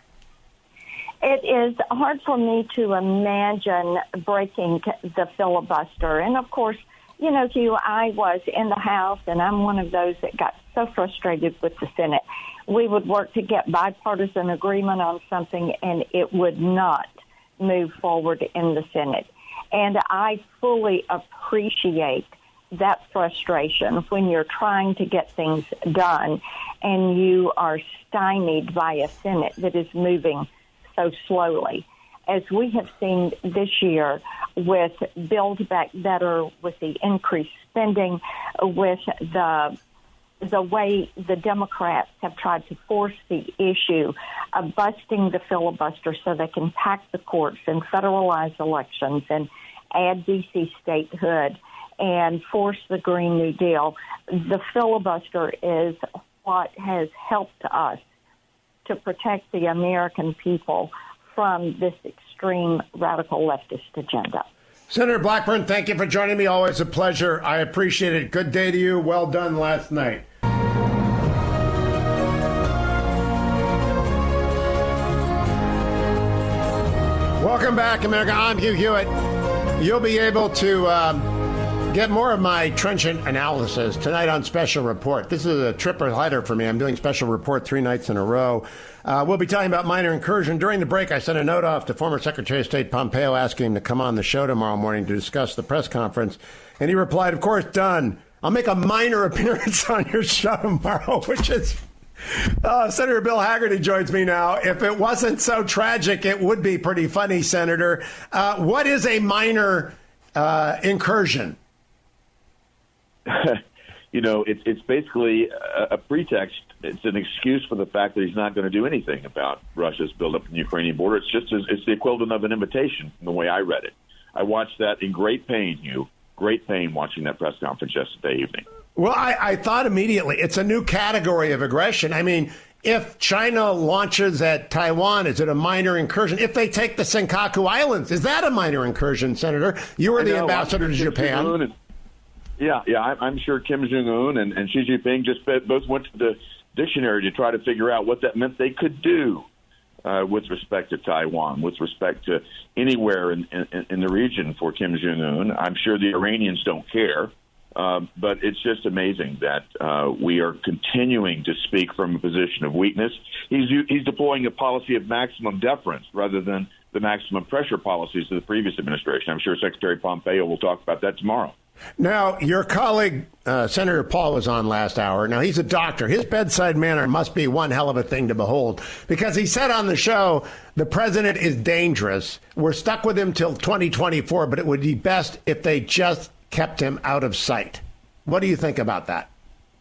It is hard for me to imagine breaking the filibuster. And, of course, you know, Hugh, I was in the House, and I'm one of those that got so frustrated with the Senate. We would work to get bipartisan agreement on something, and it would not move forward in the Senate. And I fully appreciate that frustration when you're trying to get things done and you are stymied by a Senate that is moving so slowly, as we have seen this year with Build Back Better, with the increased spending, with the the way the Democrats have tried to force the issue of busting the filibuster so they can pack the courts and federalize elections and add D C statehood and force the Green New Deal. The filibuster is what has helped us to protect the American people from this extreme radical leftist agenda. Senator Blackburn, thank you for joining me. Always a pleasure. I appreciate it. Good day to you. Well done last night. Welcome back, America. I'm Hugh Hewitt. You'll be able to um, get more of my trenchant analysis tonight on Special Report. This is a triple header for me. I'm doing Special Report three nights in a row. Uh, we'll be talking about minor incursion. During the break, I sent a note off to former Secretary of State Pompeo asking him to come on the show tomorrow morning to discuss the press conference. And he replied, of course, done. I'll make a minor appearance on your show tomorrow, which is... Uh, Senator Bill Hagerty joins me now. If it wasn't so tragic, it would be pretty funny, Senator. Uh, what is a minor uh, incursion? You know, it's it's basically a, a pretext. It's an excuse for the fact that he's not going to do anything about Russia's buildup in the Ukrainian border. It's just as, it's the equivalent of an invitation from the way I read it. I watched that in great pain, you, great pain watching that press conference yesterday evening. Well, I, I thought immediately it's a new category of aggression. I mean, if China launches at Taiwan, is it a minor incursion? If they take the Senkaku Islands, is that a minor incursion, Senator? You were the know, ambassador to Japan. And, yeah, yeah, I'm, I'm sure Kim Jong-un and, and Xi Jinping just both went to the dictionary to try to figure out what that meant they could do uh, with respect to Taiwan, with respect to anywhere in, in, in the region for Kim Jong-un. I'm sure the Iranians don't care. Uh, but it's just amazing that uh, we are continuing to speak from a position of weakness. He's he's deploying a policy of maximum deference rather than the maximum pressure policies of the previous administration. I'm sure Secretary Pompeo will talk about that tomorrow. Now, your colleague, uh, Senator Paul, was on last hour. Now, he's a doctor. His bedside manner must be one hell of a thing to behold, because he said on the show, the president is dangerous. We're stuck with him till twenty twenty-four, but it would be best if they just kept him out of sight. What do you think about that?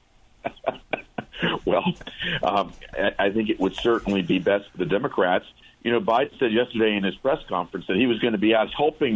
Well, um, I think it would certainly be best for the Democrats. You know, Biden said yesterday in his press conference that he was going to be out helping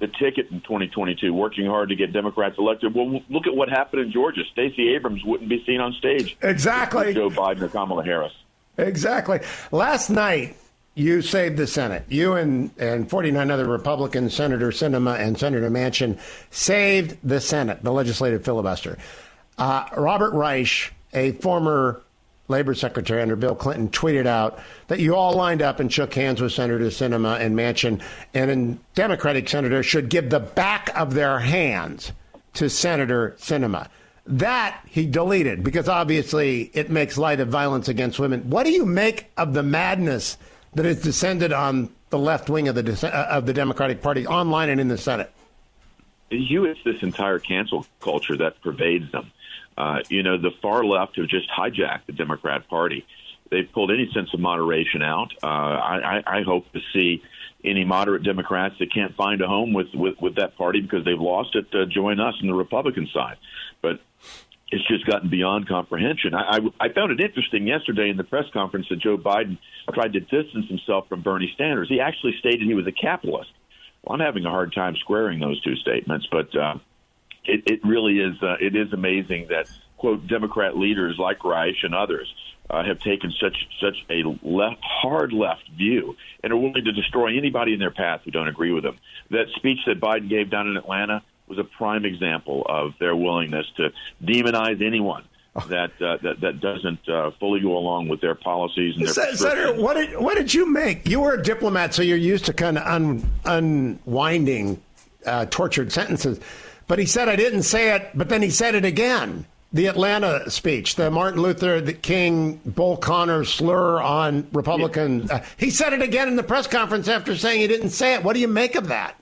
the ticket in twenty twenty-two, working hard to get Democrats elected. Well, look at what happened in Georgia. Stacey Abrams wouldn't be seen on stage. Exactly. With Joe Biden or Kamala Harris. Exactly. Last night, you saved the Senate. You and, and forty-nine other Republicans, Senator Sinema and Senator Manchin, saved the Senate, the legislative filibuster. Uh, Robert Reich, a former Labor Secretary under Bill Clinton, tweeted out that you all lined up and shook hands with Senator Sinema and Manchin, and Democratic senators should give the back of their hands to Senator Sinema. That he deleted because obviously it makes light of violence against women. What do you make of the madness that has descended on the left wing of the of the Democratic Party, online and in the Senate? Hugh, it's this entire cancel culture that pervades them. Uh, you know, the far left have just hijacked the Democrat Party. They've pulled any sense of moderation out. Uh, I, I hope to see any moderate Democrats that can't find a home with, with, with that party because they've lost it uh, join us on the Republican side. But it's just gotten beyond comprehension. I, I, I found it interesting yesterday in the press conference that Joe Biden tried to distance himself from Bernie Sanders. He actually stated he was a capitalist. Well, I'm having a hard time squaring those two statements, but uh, it, it really is uh, it is amazing that, quote, Democrat leaders like Reich and others uh, have taken such such a left, hard left view and are willing to destroy anybody in their path who don't agree with them. That speech that Biden gave down in Atlanta was a prime example of their willingness to demonize anyone that uh, that, that doesn't uh, fully go along with their policies and their Senator, what did what did you make? You were a diplomat, so you're used to kind of un, unwinding uh, tortured sentences. But he said, I didn't say it, but then he said it again. The Atlanta speech, the Martin Luther the King, Bull Connor slur on Republicans. Yeah. Uh, he said it again in the press conference after saying he didn't say it. What do you make of that?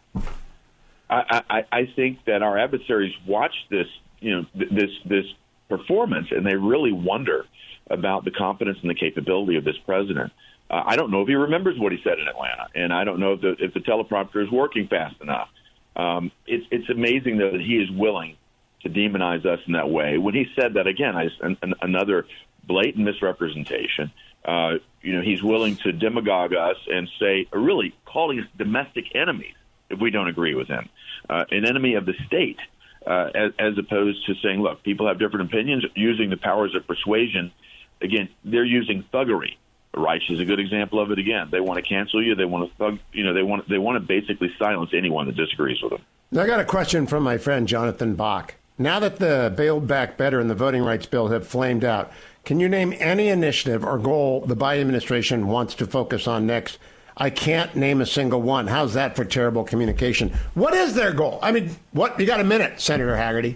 I, I, I think that our adversaries watch this, you know, th- this this performance, and they really wonder about the competence and the capability of this president. Uh, I don't know if he remembers what he said in Atlanta, and I don't know if the, if the teleprompter is working fast enough. Um, it's it's amazing, though, that he is willing to demonize us in that way. When he said that, again, I, an, an, another blatant misrepresentation. Uh, you know, he's willing to demagogue us and say, or really calling us domestic enemies if we don't agree with him, uh, an enemy of the state, uh, as, as opposed to saying, look, people have different opinions, using the powers of persuasion. Again, they're using thuggery. Reich is a good example of it. Again, they want to cancel you. They want to thug, you know, they want they want to basically silence anyone that disagrees with them. Now, I got a question from my friend Jonathan Bach. Now that the Build Back Better and the voting rights bill have flamed out, can you name any initiative or goal the Biden administration wants to focus on next? I can't name a single one. How's that for terrible communication? What is their goal? I mean, what? You got a minute, Senator Hagerty.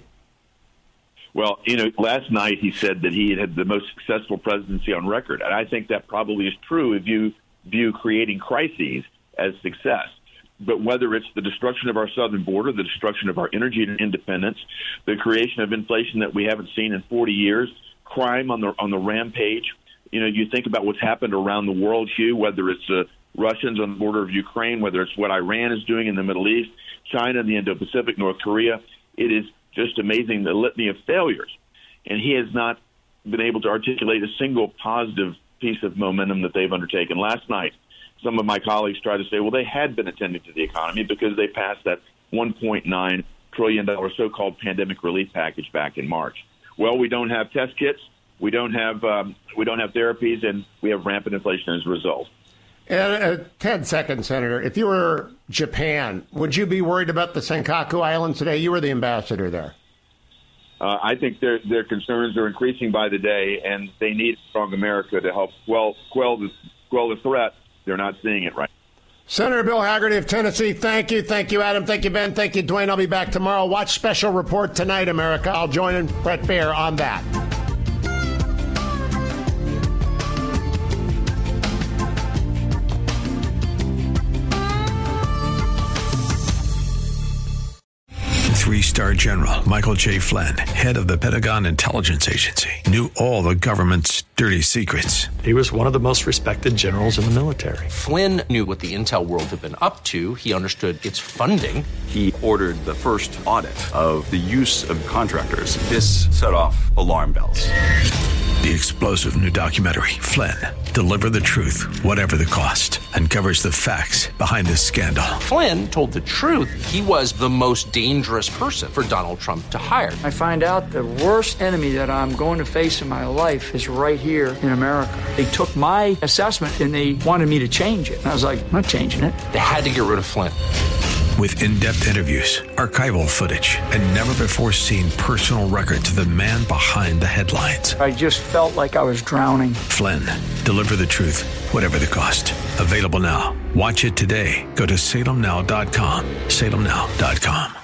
Well, you know, last night he said that he had the most successful presidency on record. And I think that probably is true if you view creating crises as success. But whether it's the destruction of our southern border, the destruction of our energy independence, the creation of inflation that we haven't seen in forty years, crime on the on the rampage, you know, you think about what's happened around the world, Hugh, whether it's the Russians on the border of Ukraine, whether it's what Iran is doing in the Middle East, China in the Indo-Pacific, North Korea. It is just amazing, the litany of failures. And he has not been able to articulate a single positive piece of momentum that they've undertaken. Last night, some of my colleagues tried to say, well, they had been attending to the economy because they passed that one point nine trillion dollars so-called pandemic relief package back in March. Well, we don't have test kits, we don't have um, we don't have therapies, and we have rampant inflation as a result. And uh, ten seconds, Senator. If you were Japan, would you be worried about the Senkaku Islands today? You were the ambassador there. Uh, I think their their concerns are increasing by the day, and they need strong America to help quell quell the quell the threat. They're not seeing it right. Senator Bill Hagerty of Tennessee, thank you. Thank you, Adam. Thank you, Ben. Thank you, Dwayne. I'll be back tomorrow. Watch Special Report tonight, America. I'll join in Brett Baier on that. Three-star general Michael J. Flynn, head of the Pentagon Intelligence Agency, knew all the government's dirty secrets. He was one of the most respected generals in the military. Flynn knew what the intel world had been up to. He understood its funding. He ordered the first audit of the use of contractors. This set off alarm bells. The explosive new documentary, Flynn, Deliver the Truth, Whatever the Cost, uncovers the facts behind this scandal. Flynn told the truth. He was the most dangerous person for Donald Trump to hire. I find out the worst enemy that I'm going to face in my life is right here in America. They took my assessment and they wanted me to change it. And I was like, I'm not changing it. They had to get rid of Flynn. With in-depth interviews, archival footage, and never-before-seen personal records of the man behind the headlines. I just felt like I was drowning. Flynn, Deliver the Truth, Whatever the Cost. Available now. Watch it today. Go to salem now dot com. salem now dot com.